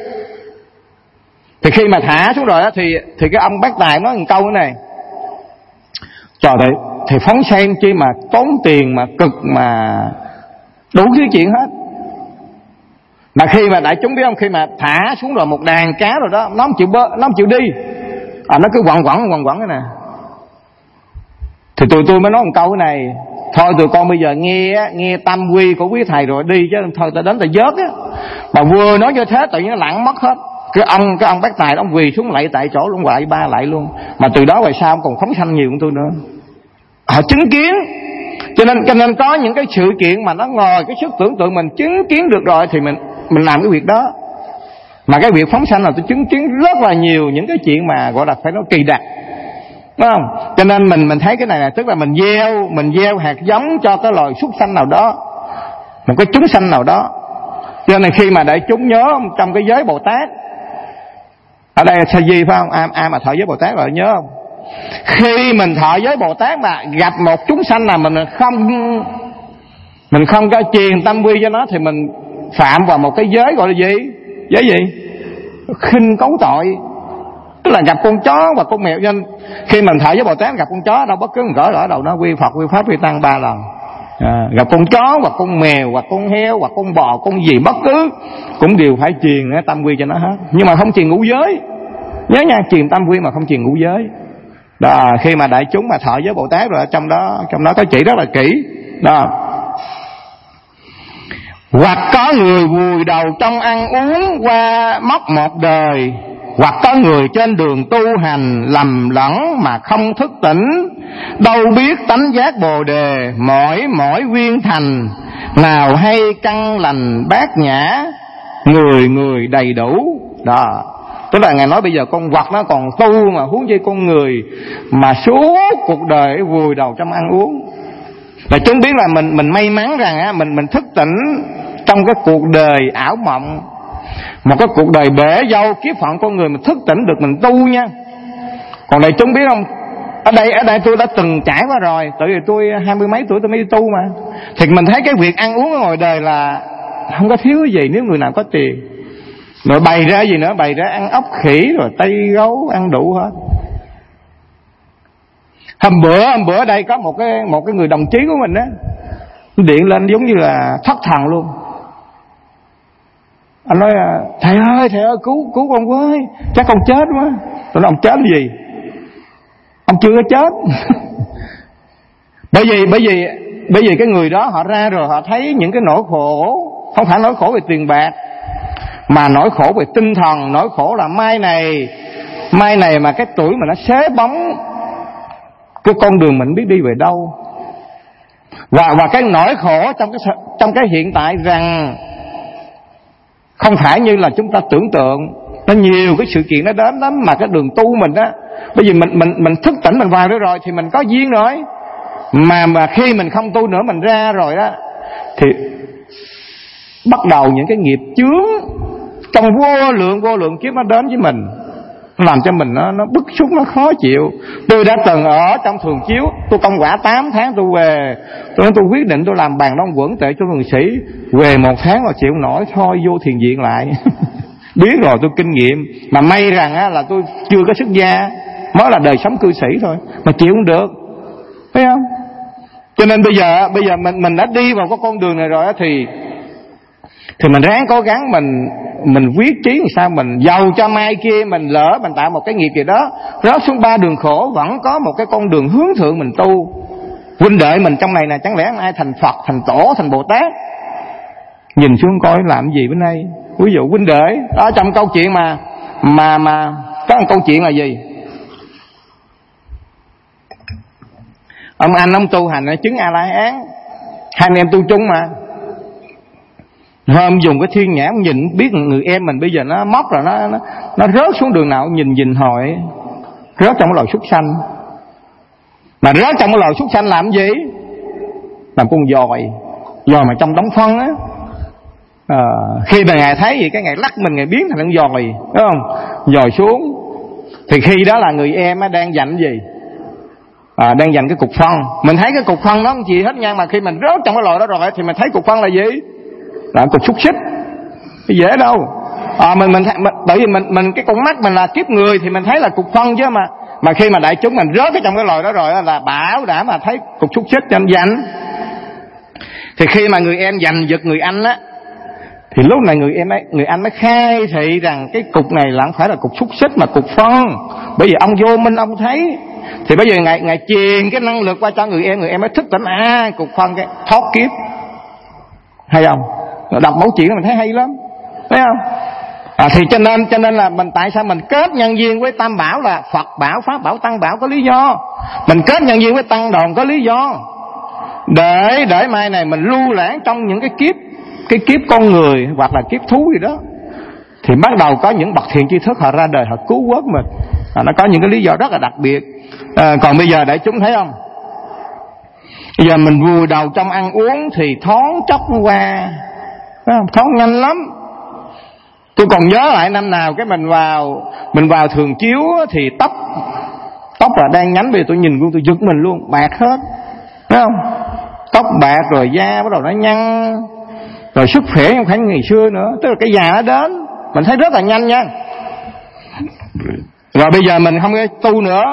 Thì khi mà thả xuống rồi á, thì thì cái ông bác tài nói một câu thế này: trời ơi, thì phóng sen chi mà tốn tiền mà cực mà đủ thứ chuyện hết. Mà khi mà đại chúng biết không, khi mà thả xuống rồi một đàn cá rồi đó, nó không chịu bơ, nó không chịu đi, à, nó cứ quằn quẩn quằn quẩn thế nè. Thì tụi tôi mới nói một câu thế này: thôi tụi con bây giờ nghe nghe tâm quy của quý thầy rồi đi, chứ thôi ta đến ta vớt á. Bà vừa nói như thế tự nhiên nó lặng mất hết. Cái ông cái ông bác tài đó, ông quỳ xuống lạy tại chỗ luôn, lạy ba lạy luôn. Mà từ đó về sau ông còn phóng sanh nhiều hơn tôi nữa. Họ chứng kiến. Cho nên cho nên có những cái sự kiện mà nó ngoài cái sức tưởng tượng mình chứng kiến được rồi thì mình mình làm cái việc đó. Mà cái việc phóng sanh là tôi chứng kiến rất là nhiều những cái chuyện mà gọi là phải nói kỳ đặc, đúng không? Cho nên mình mình thấy cái này là tức là mình gieo mình gieo hạt giống cho cái loài súc sanh nào đó, một cái chúng sanh nào đó. Cho nên khi mà đại chúng nhớ trong cái giới Bồ Tát, ở đây sa di phải không? Ai, ai mà thọ giới Bồ Tát rồi nhớ không? Khi mình thọ giới Bồ Tát mà gặp một chúng sanh nào mình không mình không có truyền tâm quy cho nó, thì mình phạm vào một cái giới gọi là gì? Giới gì? Khinh cấu tội. Tức là gặp con chó và con mèo. Nên khi mình thọ giới Bồ Tát gặp con chó đâu, bất cứ mình gỡ ở đầu nó quy Phật quy Pháp quy Tăng ba lần. À, gặp con chó hoặc con mèo hoặc con heo hoặc con bò, con gì bất cứ cũng đều phải truyền tâm quy cho nó hết. Nhưng mà không truyền ngũ giới. Nhớ nha, truyền tâm quy mà không truyền ngũ giới. Đó, khi mà đại chúng mà thọ giới Bồ Tát rồi, trong đó trong đó có chỉ rất là kỹ. Đó. Hoặc có người vùi đầu trong ăn uống qua móc một đời, hoặc có người trên đường tu hành lầm lẫn mà không thức tỉnh, đâu biết tánh giác Bồ đề, mỗi mỗi viên thành, nào hay căn lành bát nhã, người người đầy đủ. Đó, tức là Ngài nói bây giờ con vật nó còn tu mà huống chi con người mà suốt cuộc đời vùi đầu trong ăn uống. Và chúng biết là mình mình may mắn rằng á, mình mình thức tỉnh trong cái cuộc đời ảo mộng, một cái cuộc đời bể dâu kiếp phận con người mình thức tỉnh được, mình tu nha. Còn này chúng biết không, ở đây ở đây tôi đã từng trải qua rồi, tại vì tôi hai mươi mấy tuổi tôi mới đi tu mà. Thì mình thấy cái việc ăn uống ở ngoài đời là không có thiếu cái gì nếu người nào có tiền. Rồi bày ra gì nữa, bày ra ăn ốc khỉ rồi tây gấu, ăn đủ hết. Hôm bữa hôm bữa ở đây có một cái một cái người đồng chí của mình á, điện lên giống như là thất thần luôn. Anh nói: thầy ơi, thầy ơi, cứu cứu con với, chắc con chết quá. Tôi nói: ông chết gì? Ông chưa có chết. bởi vì bởi vì bởi vì cái người đó họ ra rồi họ thấy những cái nỗi khổ, không phải nỗi khổ về tiền bạc, mà nỗi khổ về tinh thần. Nỗi khổ là mai này mai này mà cái tuổi mà nó xế bóng cái con đường mình biết đi về đâu. Và và cái nỗi khổ trong cái trong cái hiện tại rằng không phải như là chúng ta tưởng tượng, nó nhiều cái sự kiện nó đến lắm. Mà cái đường tu mình á, bởi vì mình mình mình thức tỉnh mình vào đó rồi thì mình có duyên rồi. Mà mà khi mình không tu nữa, mình ra rồi đó, thì bắt đầu những cái nghiệp chướng trong vô lượng vô lượng kiếp nó đến với mình, làm cho mình nó nó bức xúc, nó khó chịu. Tôi đã từng ở trong thường chiếu, tôi công quả tám tháng tôi về, tôi tôi quyết định tôi làm bàn long quẩn tệ cho thường sĩ. Về một tháng mà chịu nổi, thôi vô thiền viện lại. Biết rồi, tôi kinh nghiệm. Mà may rằng á, là tôi chưa có xuất gia, mới là đời sống cư sĩ thôi, mà chịu không được, thấy không? Cho nên bây giờ bây giờ mình mình đã đi vào cái con đường này rồi á, thì thì mình ráng cố gắng mình mình quyết chí làm sao mình giàu cho mai kia mình lỡ mình tạo một cái nghiệp gì đó rớt xuống ba đường khổ, vẫn có một cái con đường hướng thượng mình tu. Huynh đệ mình trong này nè, chẳng lẽ ai thành Phật, thành Tổ, thành Bồ Tát, nhìn xuống coi làm gì bên đây. Ví dụ huynh đệ đó, trong câu chuyện mà mà mà có một câu chuyện là gì? Ông anh ông tu hành chứng A La Hán, hai anh em tu chung mà. Hôm dùng cái thiên nhãn nhìn biết người em mình bây giờ nó móc rồi, nó nó, nó rớt xuống đường nào nhìn nhìn hồi. rớt trong cái lò súc sanh. Mà rớt trong cái lò súc sanh làm gì? Làm con dòi, dòi mà trong đống phân á. À, khi mà Ngài thấy gì cái Ngài lắc mình, Ngài biến thành con dòi, đúng không? Dòi xuống. Thì khi đó là người em á đang giành gì? À, đang giành cái cục phân. Mình thấy cái cục phân đó không gì hết nha. Mà khi mình rớt trong cái lò đó rồi thì mình thấy cục phân là gì? Là cục xúc xích. Cái dễ đâu. À, mình mình, mình bởi vì mình mình cái con mắt mình là kiếp người thì mình thấy là cục phân chứ mà. Mà khi mà đại chúng mình rớt cái trong cái lò đó rồi là bảo đã mà thấy cục xúc xích cho anh giành. Thì khi mà người em giành giật người anh á, thì lúc này người em ấy, người anh mới khai thị rằng cái cục này là không phải là cục xúc xích mà cục phân. Bởi vì ông vô minh ông thấy. Thì bây giờ ngài ngài truyền cái năng lực qua cho người em, người em mới thức tỉnh, à cục phân cái thoát kiếp. Hay không? Đọc mẫu chuyện mình thấy hay lắm, thấy không? À, thì cho nên cho nên là mình tại sao mình kết nhân duyên với Tam Bảo là Phật Bảo, Pháp Bảo, Tăng Bảo có lý do. Mình kết nhân duyên với Tăng Đoàn có lý do. Để để mai này mình lưu lãng trong những cái kiếp cái kiếp con người hoặc là kiếp thú gì đó, thì bắt đầu có những bậc thiện tri thức họ ra đời, họ cứu vớt mình. À, nó có những cái lý do rất là đặc biệt. À, còn bây giờ để chúng thấy không? Bây giờ mình vùi đầu trong ăn uống thì thoáng chốc qua, phải không? Thoáng nhanh lắm. Tôi còn nhớ lại năm nào cái mình vào mình vào thường chiếu thì tóc tóc là đang nhánh, bây giờ tôi nhìn luôn tôi giật mình luôn, bạc hết, phải không? Tóc bạc rồi da bắt đầu nó nhăn, rồi sức khỏe không phải ngày xưa nữa, tức là cái già nó đến, mình thấy rất là nhanh nha. Rồi bây giờ mình không có tu nữa,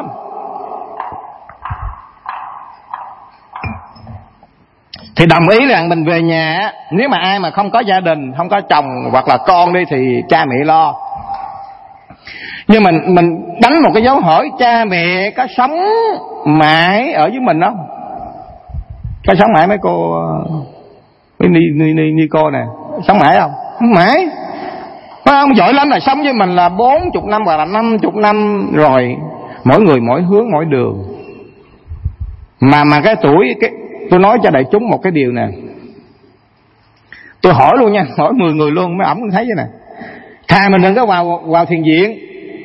thì đồng ý rằng mình về nhà, nếu mà ai mà không có gia đình, không có chồng hoặc là con đi thì cha mẹ lo. Nhưng mình mình đánh một cái dấu hỏi, cha mẹ có sống mãi ở với mình không? Có sống mãi mấy cô mấy ni ni ni, ni cô nè, sống mãi không? Không mãi. Phải không? Giỏi lắm là sống với mình là bốn chục năm hoặc là năm chục năm rồi, mỗi người mỗi hướng mỗi đường. Mà mà cái tuổi cái tôi nói cho đại chúng một cái điều nè, tôi hỏi luôn nha, hỏi mười người luôn, mấy ổng thấy vậy nè. Thà mình đừng có vào vào thiền viện,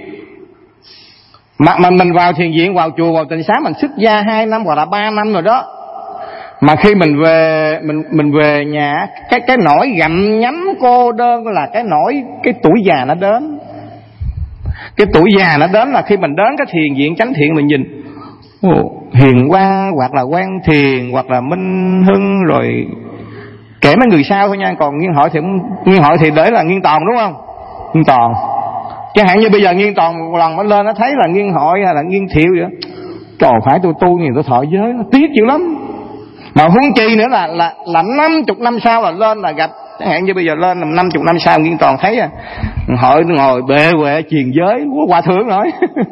mà mình mình vào thiền viện, vào chùa, vào tịnh xá, mình xuất gia hai năm hoặc là ba năm rồi đó, mà khi mình về mình mình về nhà, cái cái nỗi gặm nhấm cô đơn là cái nỗi cái tuổi già nó đến. Cái tuổi già nó đến là khi mình đến cái thiền viện chánh thiện, mình nhìn Ồ, Hiền Quang hoặc là Quang Thiền hoặc là Minh Hưng, rồi kể mấy người sau thôi nha. Còn Nghiên Hội thì Nghiên Hội thì để là Nghiên Toàn, đúng không? Nghiên Toàn chẳng hạn như bây giờ Nghiên Toàn một lần nó lên nó thấy là Nghiên Hội hay là Nghiên Thiệu vậy, trời, phải tôi tu nhiều tôi thọ giới, nó tiếc dữ lắm. Mà huống chi nữa là là là năm chục năm sau là lên là gặp, chẳng hạn như bây giờ lên là năm chục năm sau Nghiên Toàn thấy à, Hội ngồi bệ huệ truyền giới hòa thượng rồi.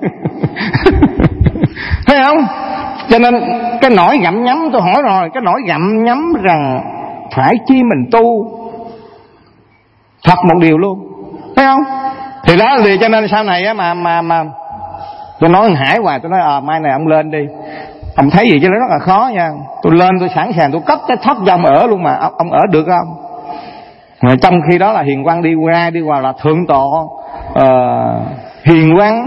Thấy không? Cho nên cái nỗi gặm nhấm, tôi hỏi rồi, cái nỗi gặm nhấm rằng phải chi mình tu thật một điều luôn, thấy không? Thì đó là cho nên sau này á, mà mà mà tôi nói thằng Hải hoài, tôi nói à, mai này ông lên đi, ông thấy gì chứ nó rất là khó nha. Tôi lên tôi sẵn sàng tôi cất cái thất cho ông ở luôn, mà ông, ông ở được không? Mà trong khi đó là Hiền Quang đi qua đi qua là thượng tọa uh, Hiền Quang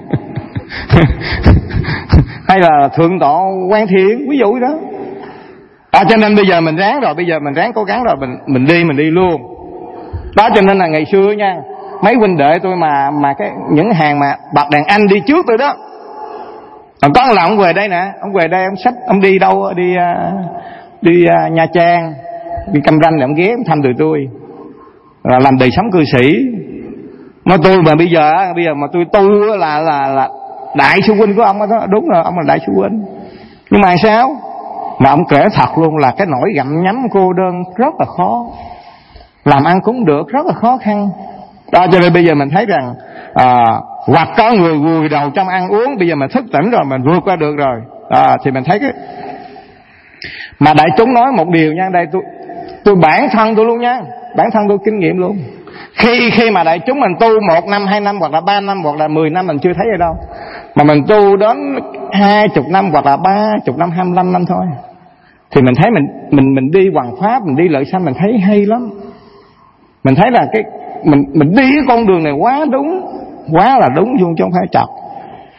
hay là thượng tọa Quang Thiện, ví dụ đó. À, cho nên bây giờ mình ráng rồi, bây giờ mình ráng cố gắng rồi, mình mình đi mình đi luôn. Đó, cho nên là ngày xưa nha, mấy huynh đệ tôi mà mà cái những hàng mà bậc đàn anh đi trước tôi đó. Còn có là ông về đây nè, ông về đây ông xách, ông đi đâu, đi đi uh, Nha Trang, đi Cam Ranh, ông ghé thăm tụi tôi, là làm đời sống cư sĩ. Nói tôi mà bây giờ bây giờ mà tôi tu là là là đại sư huynh của ông đó, đúng rồi, ông là đại sư huynh. Nhưng mà sao? Mà ông kể thật luôn là cái nỗi gặm nhấm cô đơn rất là khó, làm ăn cũng được rất là khó khăn. Đó, cho nên bây giờ mình thấy rằng à, hoặc có người vùi đầu trong ăn uống, bây giờ mình thức tỉnh rồi, mình vượt qua được rồi, à, thì mình thấy cái. Mà đại chúng nói một điều nha, đây tôi tôi bản thân tôi luôn nha, bản thân tôi kinh nghiệm luôn. Khi khi mà đại chúng mình tu một năm, hai năm hoặc là ba năm hoặc là mười năm mình chưa thấy gì đâu, mà mình tu đến hai chục năm hoặc là ba chục năm, hai mươi lăm năm thôi, thì mình thấy mình mình mình đi hoằng pháp, mình đi lợi sanh, mình thấy hay lắm. Mình thấy là cái mình mình đi cái con đường này quá đúng, quá là đúng luôn chứ không phải chọc.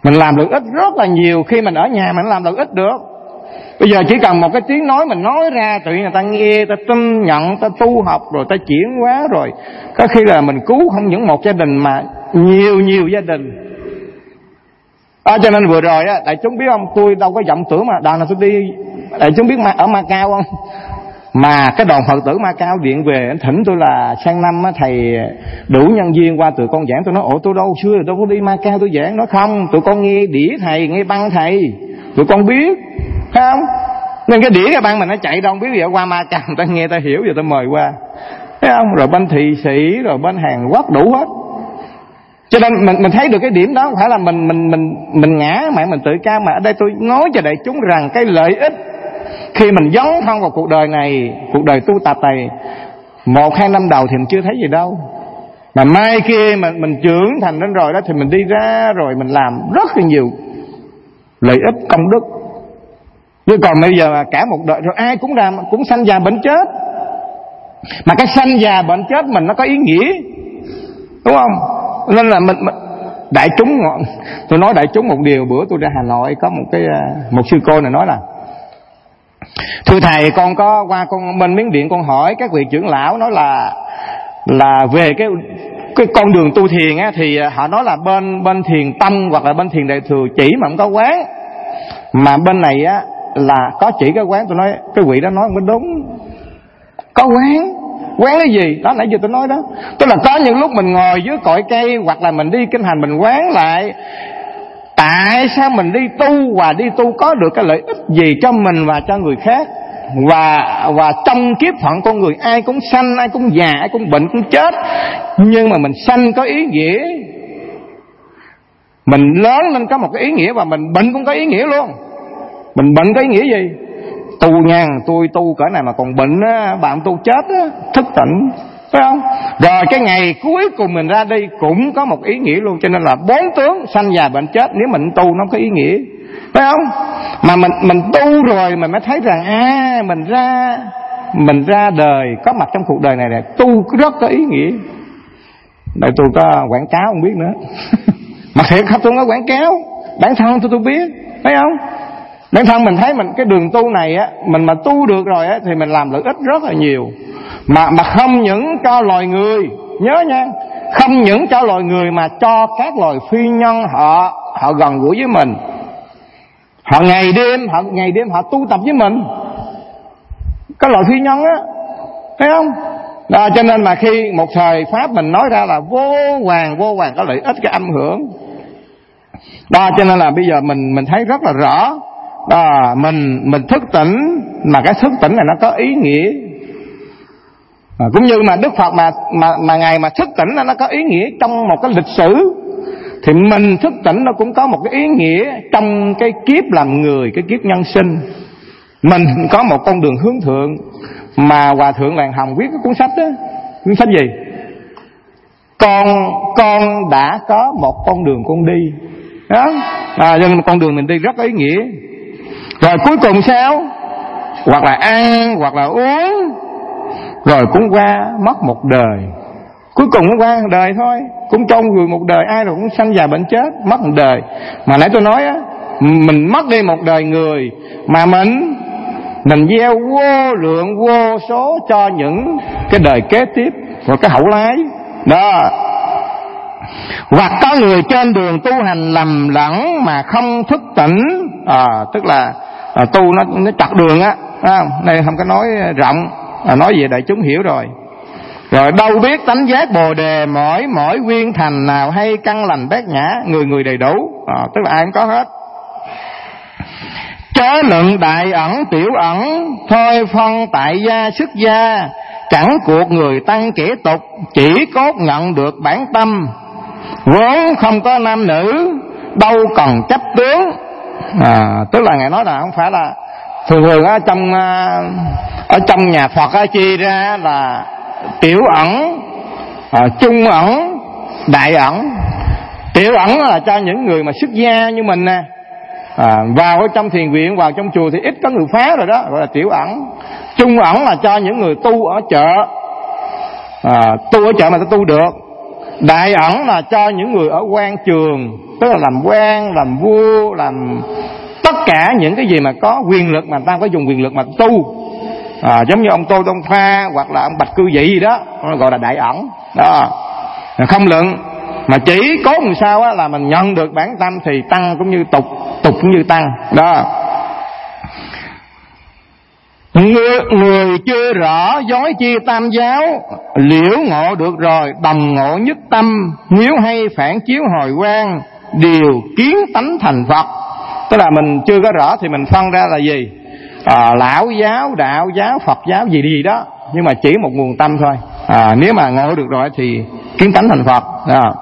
Mình làm lợi ích rất là nhiều. Khi mình ở nhà mình làm lợi ích được. Bây giờ chỉ cần một cái tiếng nói mình nói ra, tự nhiên người ta nghe, ta tin nhận, ta tu học, rồi ta chuyển hóa, rồi có khi là mình cứu không những một gia đình mà nhiều nhiều gia đình. À, cho nên vừa rồi á, đại chúng biết không, tôi đâu có vọng tưởng mà đoàn nào tôi đi. Đại chúng biết ở Macau không? Mà cái đoàn Phật tử Macau điện về, anh thỉnh tôi là sang năm á, thầy đủ nhân viên qua tụi con giảng. Tôi nói ủa tôi đâu xưa đâu có đi Macau tôi giảng. Nói không, tụi con nghe đĩa thầy, nghe băng thầy, tụi con biết, thấy không? Nên cái đĩa cái băng mình nó chạy đâu không biết gì, qua Macau người ta nghe ta hiểu rồi ta mời qua, thấy không? Rồi bên Thụy Sĩ, rồi bên Hàn Quốc đủ hết. Cho nên mình mình thấy được cái điểm đó không phải là mình mình mình mình ngã mà mình tự cao, mà ở đây tôi nói cho đại chúng rằng cái lợi ích khi mình dấn thân vào cuộc đời này, cuộc đời tu tập này, một hai năm đầu thì mình chưa thấy gì đâu, mà mai kia mình mình trưởng thành lên rồi đó thì mình đi ra rồi mình làm rất là nhiều lợi ích công đức. Chứ còn bây giờ mà cả một đời rồi ai cũng làm, cũng sanh già bệnh chết, mà cái sanh già bệnh chết mình nó có ý nghĩa, đúng không? Nên là mình, mình đại chúng, tôi nói đại chúng một điều, bữa tôi ra Hà Nội có một cái một sư cô này nói là thưa thầy, con có qua con bên Miến Điện con hỏi các vị trưởng lão, nói là là về cái cái con đường tu thiền á, thì họ nói là bên bên thiền tông hoặc là bên thiền đại thừa chỉ mà không có quán, mà bên này á là có chỉ cái quán. Tôi nói cái vị đó nói không có đúng, có quán. Quán cái gì đó nãy giờ tôi nói đó, tức là có những lúc mình ngồi dưới cội cây hoặc là mình đi kinh hành, mình quán lại tại sao mình đi tu, và đi tu có được cái lợi ích gì cho mình và cho người khác. Và và trong kiếp phận con người ai cũng sanh, ai cũng già, ai cũng bệnh, cũng chết, nhưng mà mình sanh có ý nghĩa, mình lớn lên có một cái ý nghĩa, và mình bệnh cũng có ý nghĩa luôn. Mình bệnh có ý nghĩa gì? Tu nha, tôi tu cỡ này mà còn bệnh á, bạn tu chết á, thức tỉnh, phải không? Rồi cái ngày cuối cùng mình ra đi cũng có một ý nghĩa luôn. Cho nên là bốn tướng sanh già bệnh chết, nếu mình tu nó có ý nghĩa, phải không? Mà mình mình tu rồi mình mới thấy rằng à, mình ra mình ra đời, có mặt trong cuộc đời này này, tu rất có ý nghĩa. Đây tôi có quảng cáo không biết nữa. Mà thiệt không, tôi có quảng cáo, bản thân tôi tôi biết, thấy không? Bản thân mình thấy mình cái đường tu này á, mình mà tu được rồi á thì mình làm lợi ích rất là nhiều, mà mà không những cho loài người, nhớ nha, không những cho loài người mà cho các loài phi nhân, họ họ gần gũi với mình, họ ngày đêm họ ngày đêm họ tu tập với mình, cái loài phi nhân á, thấy không? Đó, cho nên mà khi một thời pháp mình nói ra là vô vàng vô vàng có lợi ích, cái âm hưởng đó. Cho nên là bây giờ mình mình thấy rất là rõ đó, mình mình thức tỉnh, mà cái thức tỉnh này nó có ý nghĩa. À, cũng như mà Đức Phật mà mà mà ngày mà thức tỉnh nó có ý nghĩa trong một cái lịch sử, thì mình thức tỉnh nó cũng có một cái ý nghĩa trong cái kiếp làm người, cái kiếp nhân sinh. Mình có một con đường hướng thượng, mà Hòa Thượng Làng Hồng viết cái cuốn sách đó. Cuốn sách gì? Con con đã có một con đường con đi đó, à, cho nên con đường mình đi rất có ý nghĩa. Rồi cuối cùng sao? Hoặc là ăn, hoặc là uống, rồi cũng qua mất một đời. Cuối cùng cũng qua một đời thôi, cũng trong người một đời, ai rồi cũng sanh già bệnh chết, mất một đời. Mà nãy tôi nói á, mình mất đi một đời người, mà mình mình gieo vô lượng vô số cho những cái đời kế tiếp, rồi cái hậu lái đó. Hoặc có người trên đường tu hành lầm lẫn mà không thức tỉnh, à, tức là à, tu nó nó chặt đường á, à, đây không có nói rộng, à, nói về đại chúng hiểu rồi. Rồi đâu biết tánh giác bồ đề, mỗi mỗi nguyên thành nào hay căn lành bát nhã, người người đầy đủ, à, tức là ai cũng có hết. Chớ luận đại ẩn tiểu ẩn, thôi phân tại gia xuất gia, chẳng cuộc người tăng kẻ tục, chỉ cốt nhận được bản tâm, vốn không có nam nữ, đâu cần chấp tướng. À, tức là ngài nói là không phải là thường thường ở trong ở trong nhà Phật á, chia ra là tiểu ẩn, à, trung ẩn, đại ẩn. Tiểu ẩn là cho những người mà xuất gia như mình nè, à, vào ở trong thiền viện, vào trong chùa thì ít có người phá rồi đó, gọi là tiểu ẩn. Trung ẩn là cho những người tu ở chợ, à, tu ở chợ mà ta tu được. Đại ẩn là cho những người ở quan trường, tức là làm quan, làm vua, làm tất cả những cái gì mà có quyền lực mà người ta có dùng quyền lực mà tu. À, giống như ông Tô Đông Pha hoặc là ông Bạch Cư Dị gì đó, nó gọi là đại ẩn đó. Không luận mà chỉ có làm sao á, là mình nhận được bản tâm thì tăng cũng như tục, tục cũng như tăng đó. Người, người chưa rõ dối chia tam giáo, liễu ngộ được rồi đồng ngộ nhất tâm, hiếu hay phản chiếu hồi quang, điều kiến tánh thành Phật. Tức là mình chưa có rõ thì mình phân ra là gì, à, lão giáo, đạo giáo, Phật giáo gì gì đó, nhưng mà chỉ một nguồn tâm thôi. À, nếu mà ngộ được rồi thì kiến tánh thành Phật đó.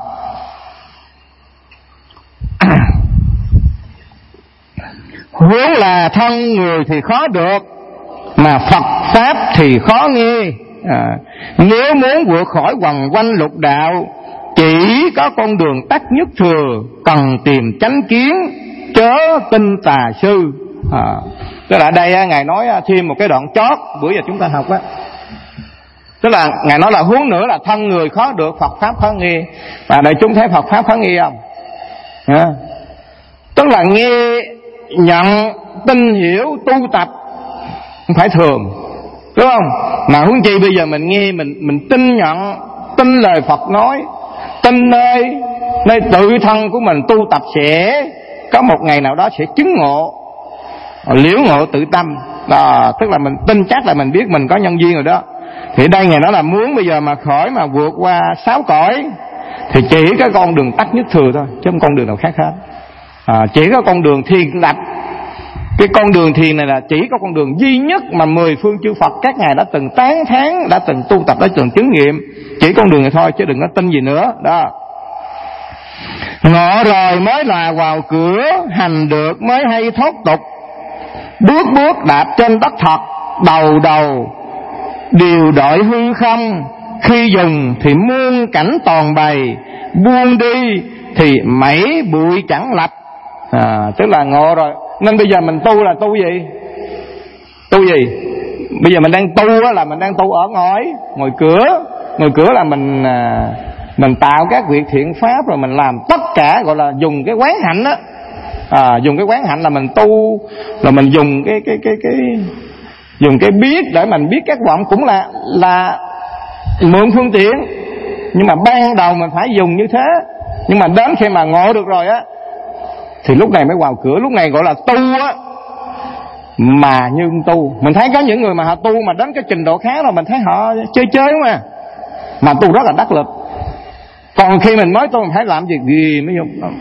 Huống là thân người thì khó được, mà Phật Pháp thì khó nghe. À, nếu muốn vượt khỏi quần quanh lục đạo, chỉ có con đường tắt nhất thừa, cần tìm chánh kiến, chớ tin tà sư. À, tức là đây Ngài nói thêm một cái đoạn chót bữa giờ chúng ta học á. Tức là Ngài nói là huống nữa là thân người khó được, Phật Pháp khó nghe. Và đại chúng thấy Phật Pháp khó nghe không? À, tức là nghe, nhận, tin hiểu, tu tập không phải thường, đúng không? Mà huống chi bây giờ mình nghe, mình mình tin nhận, tin lời Phật nói, tin nơi nơi tự thân của mình tu tập sẽ có một ngày nào đó sẽ chứng ngộ, liễu ngộ tự tâm đó. Tức là mình tin chắc là mình biết mình có nhân duyên rồi đó. Thì đây Ngài nói là muốn bây giờ mà khỏi mà vượt qua sáu cõi thì chỉ có con đường tắt nhất thừa thôi, chứ không con đường nào khác hết. À, chỉ có con đường thiền lập. Cái con đường thiền này là chỉ có con đường duy nhất mà mười phương chư Phật các ngài đã từng tán thán, đã từng tu tập, đã từng chứng nghiệm. Chỉ con đường này thôi chứ đừng có tin gì nữa đó. Ngộ rồi mới là vào cửa, hành được mới hay thốt tục. Bước bước đạp trên đất thật, đầu đầu điều đội hư không. Khi dùng thì muôn cảnh toàn bày, buông đi thì mấy bụi chẳng lập. À, tức là ngộ rồi. Nên bây giờ mình tu là tu gì? Tu gì? Bây giờ mình đang tu á, là mình đang tu ở ngoài, ngoài cửa. Ngoài cửa là mình à, mình tạo các việc thiện pháp, rồi mình làm tất cả, gọi là dùng cái quán hạnh á. À, dùng cái quán hạnh là mình tu, là mình dùng cái cái cái cái dùng cái biết để mình biết các vọng, cũng là là mượn phương tiện. Nhưng mà ban đầu mình phải dùng như thế. Nhưng mà đến khi mà ngộ được rồi á thì lúc này mới vào cửa. Lúc này gọi là tu á, mà như tu. Mình thấy có những người mà họ tu mà đến cái trình độ khác rồi mình thấy họ chơi chơi mà mà tu rất là đắc lực. Còn khi mình mới tu mình phải làm việc gì mới dùng.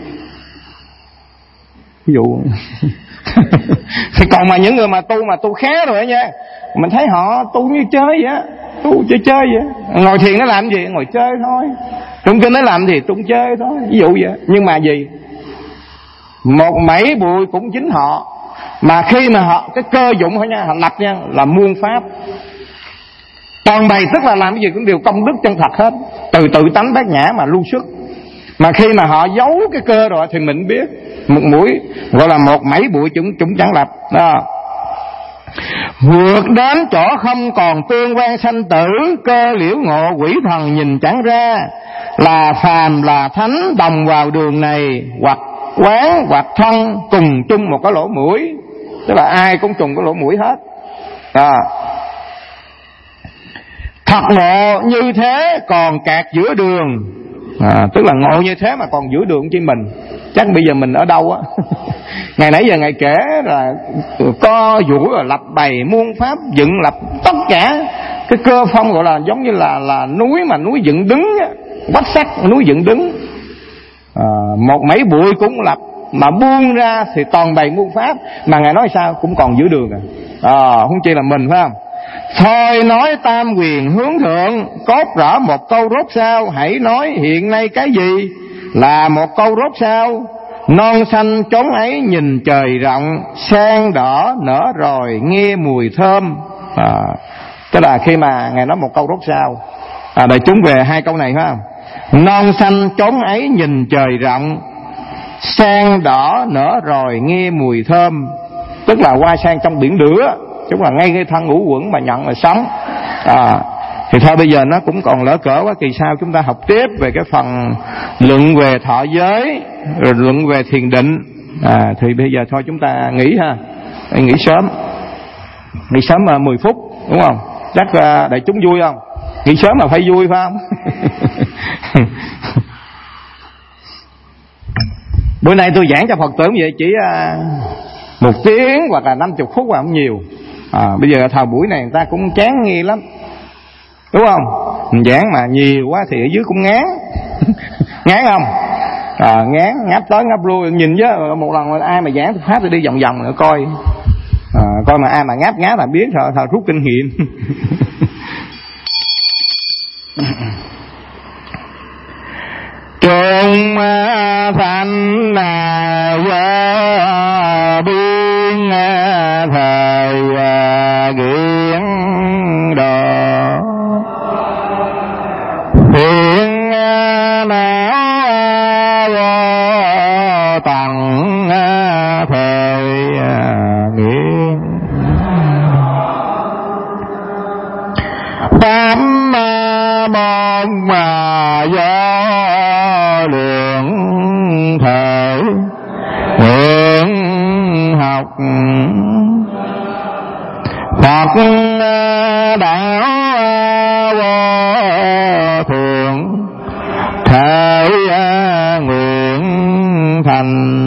Ví dụ thì còn mà những người mà tu mà tu khá rồi đó nha, mình thấy họ tu như chơi vậy á, tu chơi chơi vậy. Ngồi thiền nó làm gì? Ngồi chơi thôi. Tụng kinh nó làm gì? Tụng chơi thôi. Ví dụ vậy. Nhưng mà gì? Một mảy bụi cũng chính họ. Mà khi mà họ cái cơ dụng họ nha, họ lập nha là muôn pháp. Toàn bày tức là làm cái gì cũng đều công đức chân thật hết, từ tự tánh bát nhã mà lưu xuất. Mà khi mà họ giấu cái cơ rồi thì mình biết một mũi, gọi là một mảy bụi chúng chúng chẳng lập đó. Vượt đến chỗ không còn tương quan sanh tử, cơ liễu ngộ quỷ thần nhìn chẳng ra. Là phàm là thánh đồng vào đường này, hoặc quán hoặc thân cùng chung một cái lỗ mũi. Tức là ai cũng trùng cái lỗ mũi hết à. Thật ngộ như thế còn kẹt giữa đường à, tức là ngộ như thế mà còn giữa đường chi mình. Chắc bây giờ mình ở đâu á. Ngày nãy giờ Ngài kể là co vũ là lập bày muôn pháp, dựng lập tất cả cái cơ phong, gọi là giống như là là núi mà núi dựng đứng á, quách sắt núi dựng đứng à, một mấy bụi cũng lập, mà buông ra thì toàn bày muôn pháp. Mà Ngài nói sao cũng còn giữa đường à, à không chỉ là mình phải không? Thôi nói tam quyền hướng thượng, cốt rõ một câu rốt sao. Hãy nói hiện nay cái gì là một câu rốt sao. Non xanh chốn ấy nhìn trời rộng, sen đỏ nở rồi nghe mùi thơm à, tức là khi mà Ngài nói một câu rốt sao à, đại chúng về hai câu này phải không? Non xanh chốn ấy nhìn trời rộng, sen đỏ nở rồi nghe mùi thơm. Tức là hoa sen trong biển lửa, chúng là ngay cái thân ngũ quẩn mà nhận là sống à. Thì thôi bây giờ nó cũng còn lỡ cỡ quá, kỳ sau chúng ta học tiếp về cái phần luận về thọ giới, rồi luận về thiền định. À, thì bây giờ thôi chúng ta nghỉ ha, nghỉ sớm, nghỉ sớm là mười phút đúng không? Chắc uh, đại chúng vui không? Nghỉ sớm mà phải vui phải không? Bữa nay tôi giảng cho Phật tử vậy chỉ uh, một tiếng hoặc là năm chục phút là không nhiều. À, bây giờ thời buổi này người ta cũng chán nghe lắm, đúng không? Mình giảng mà nhiều quá thì ở dưới cũng ngán. Ngán không? À, ngán, ngáp tới ngáp lui. Nhìn chứ một lần ai mà giảng pháp thì đi vòng vòng nữa coi. À, coi mà ai mà ngáp ngáp là biết thôi, thôi rút kinh nghiệm. Trung thanh là do biên thời kiến đồ hiện não vô tặng thời nghiên pháp môn mà do lượng thể nguyện học Phật đạo vô thượng thể nguyện thành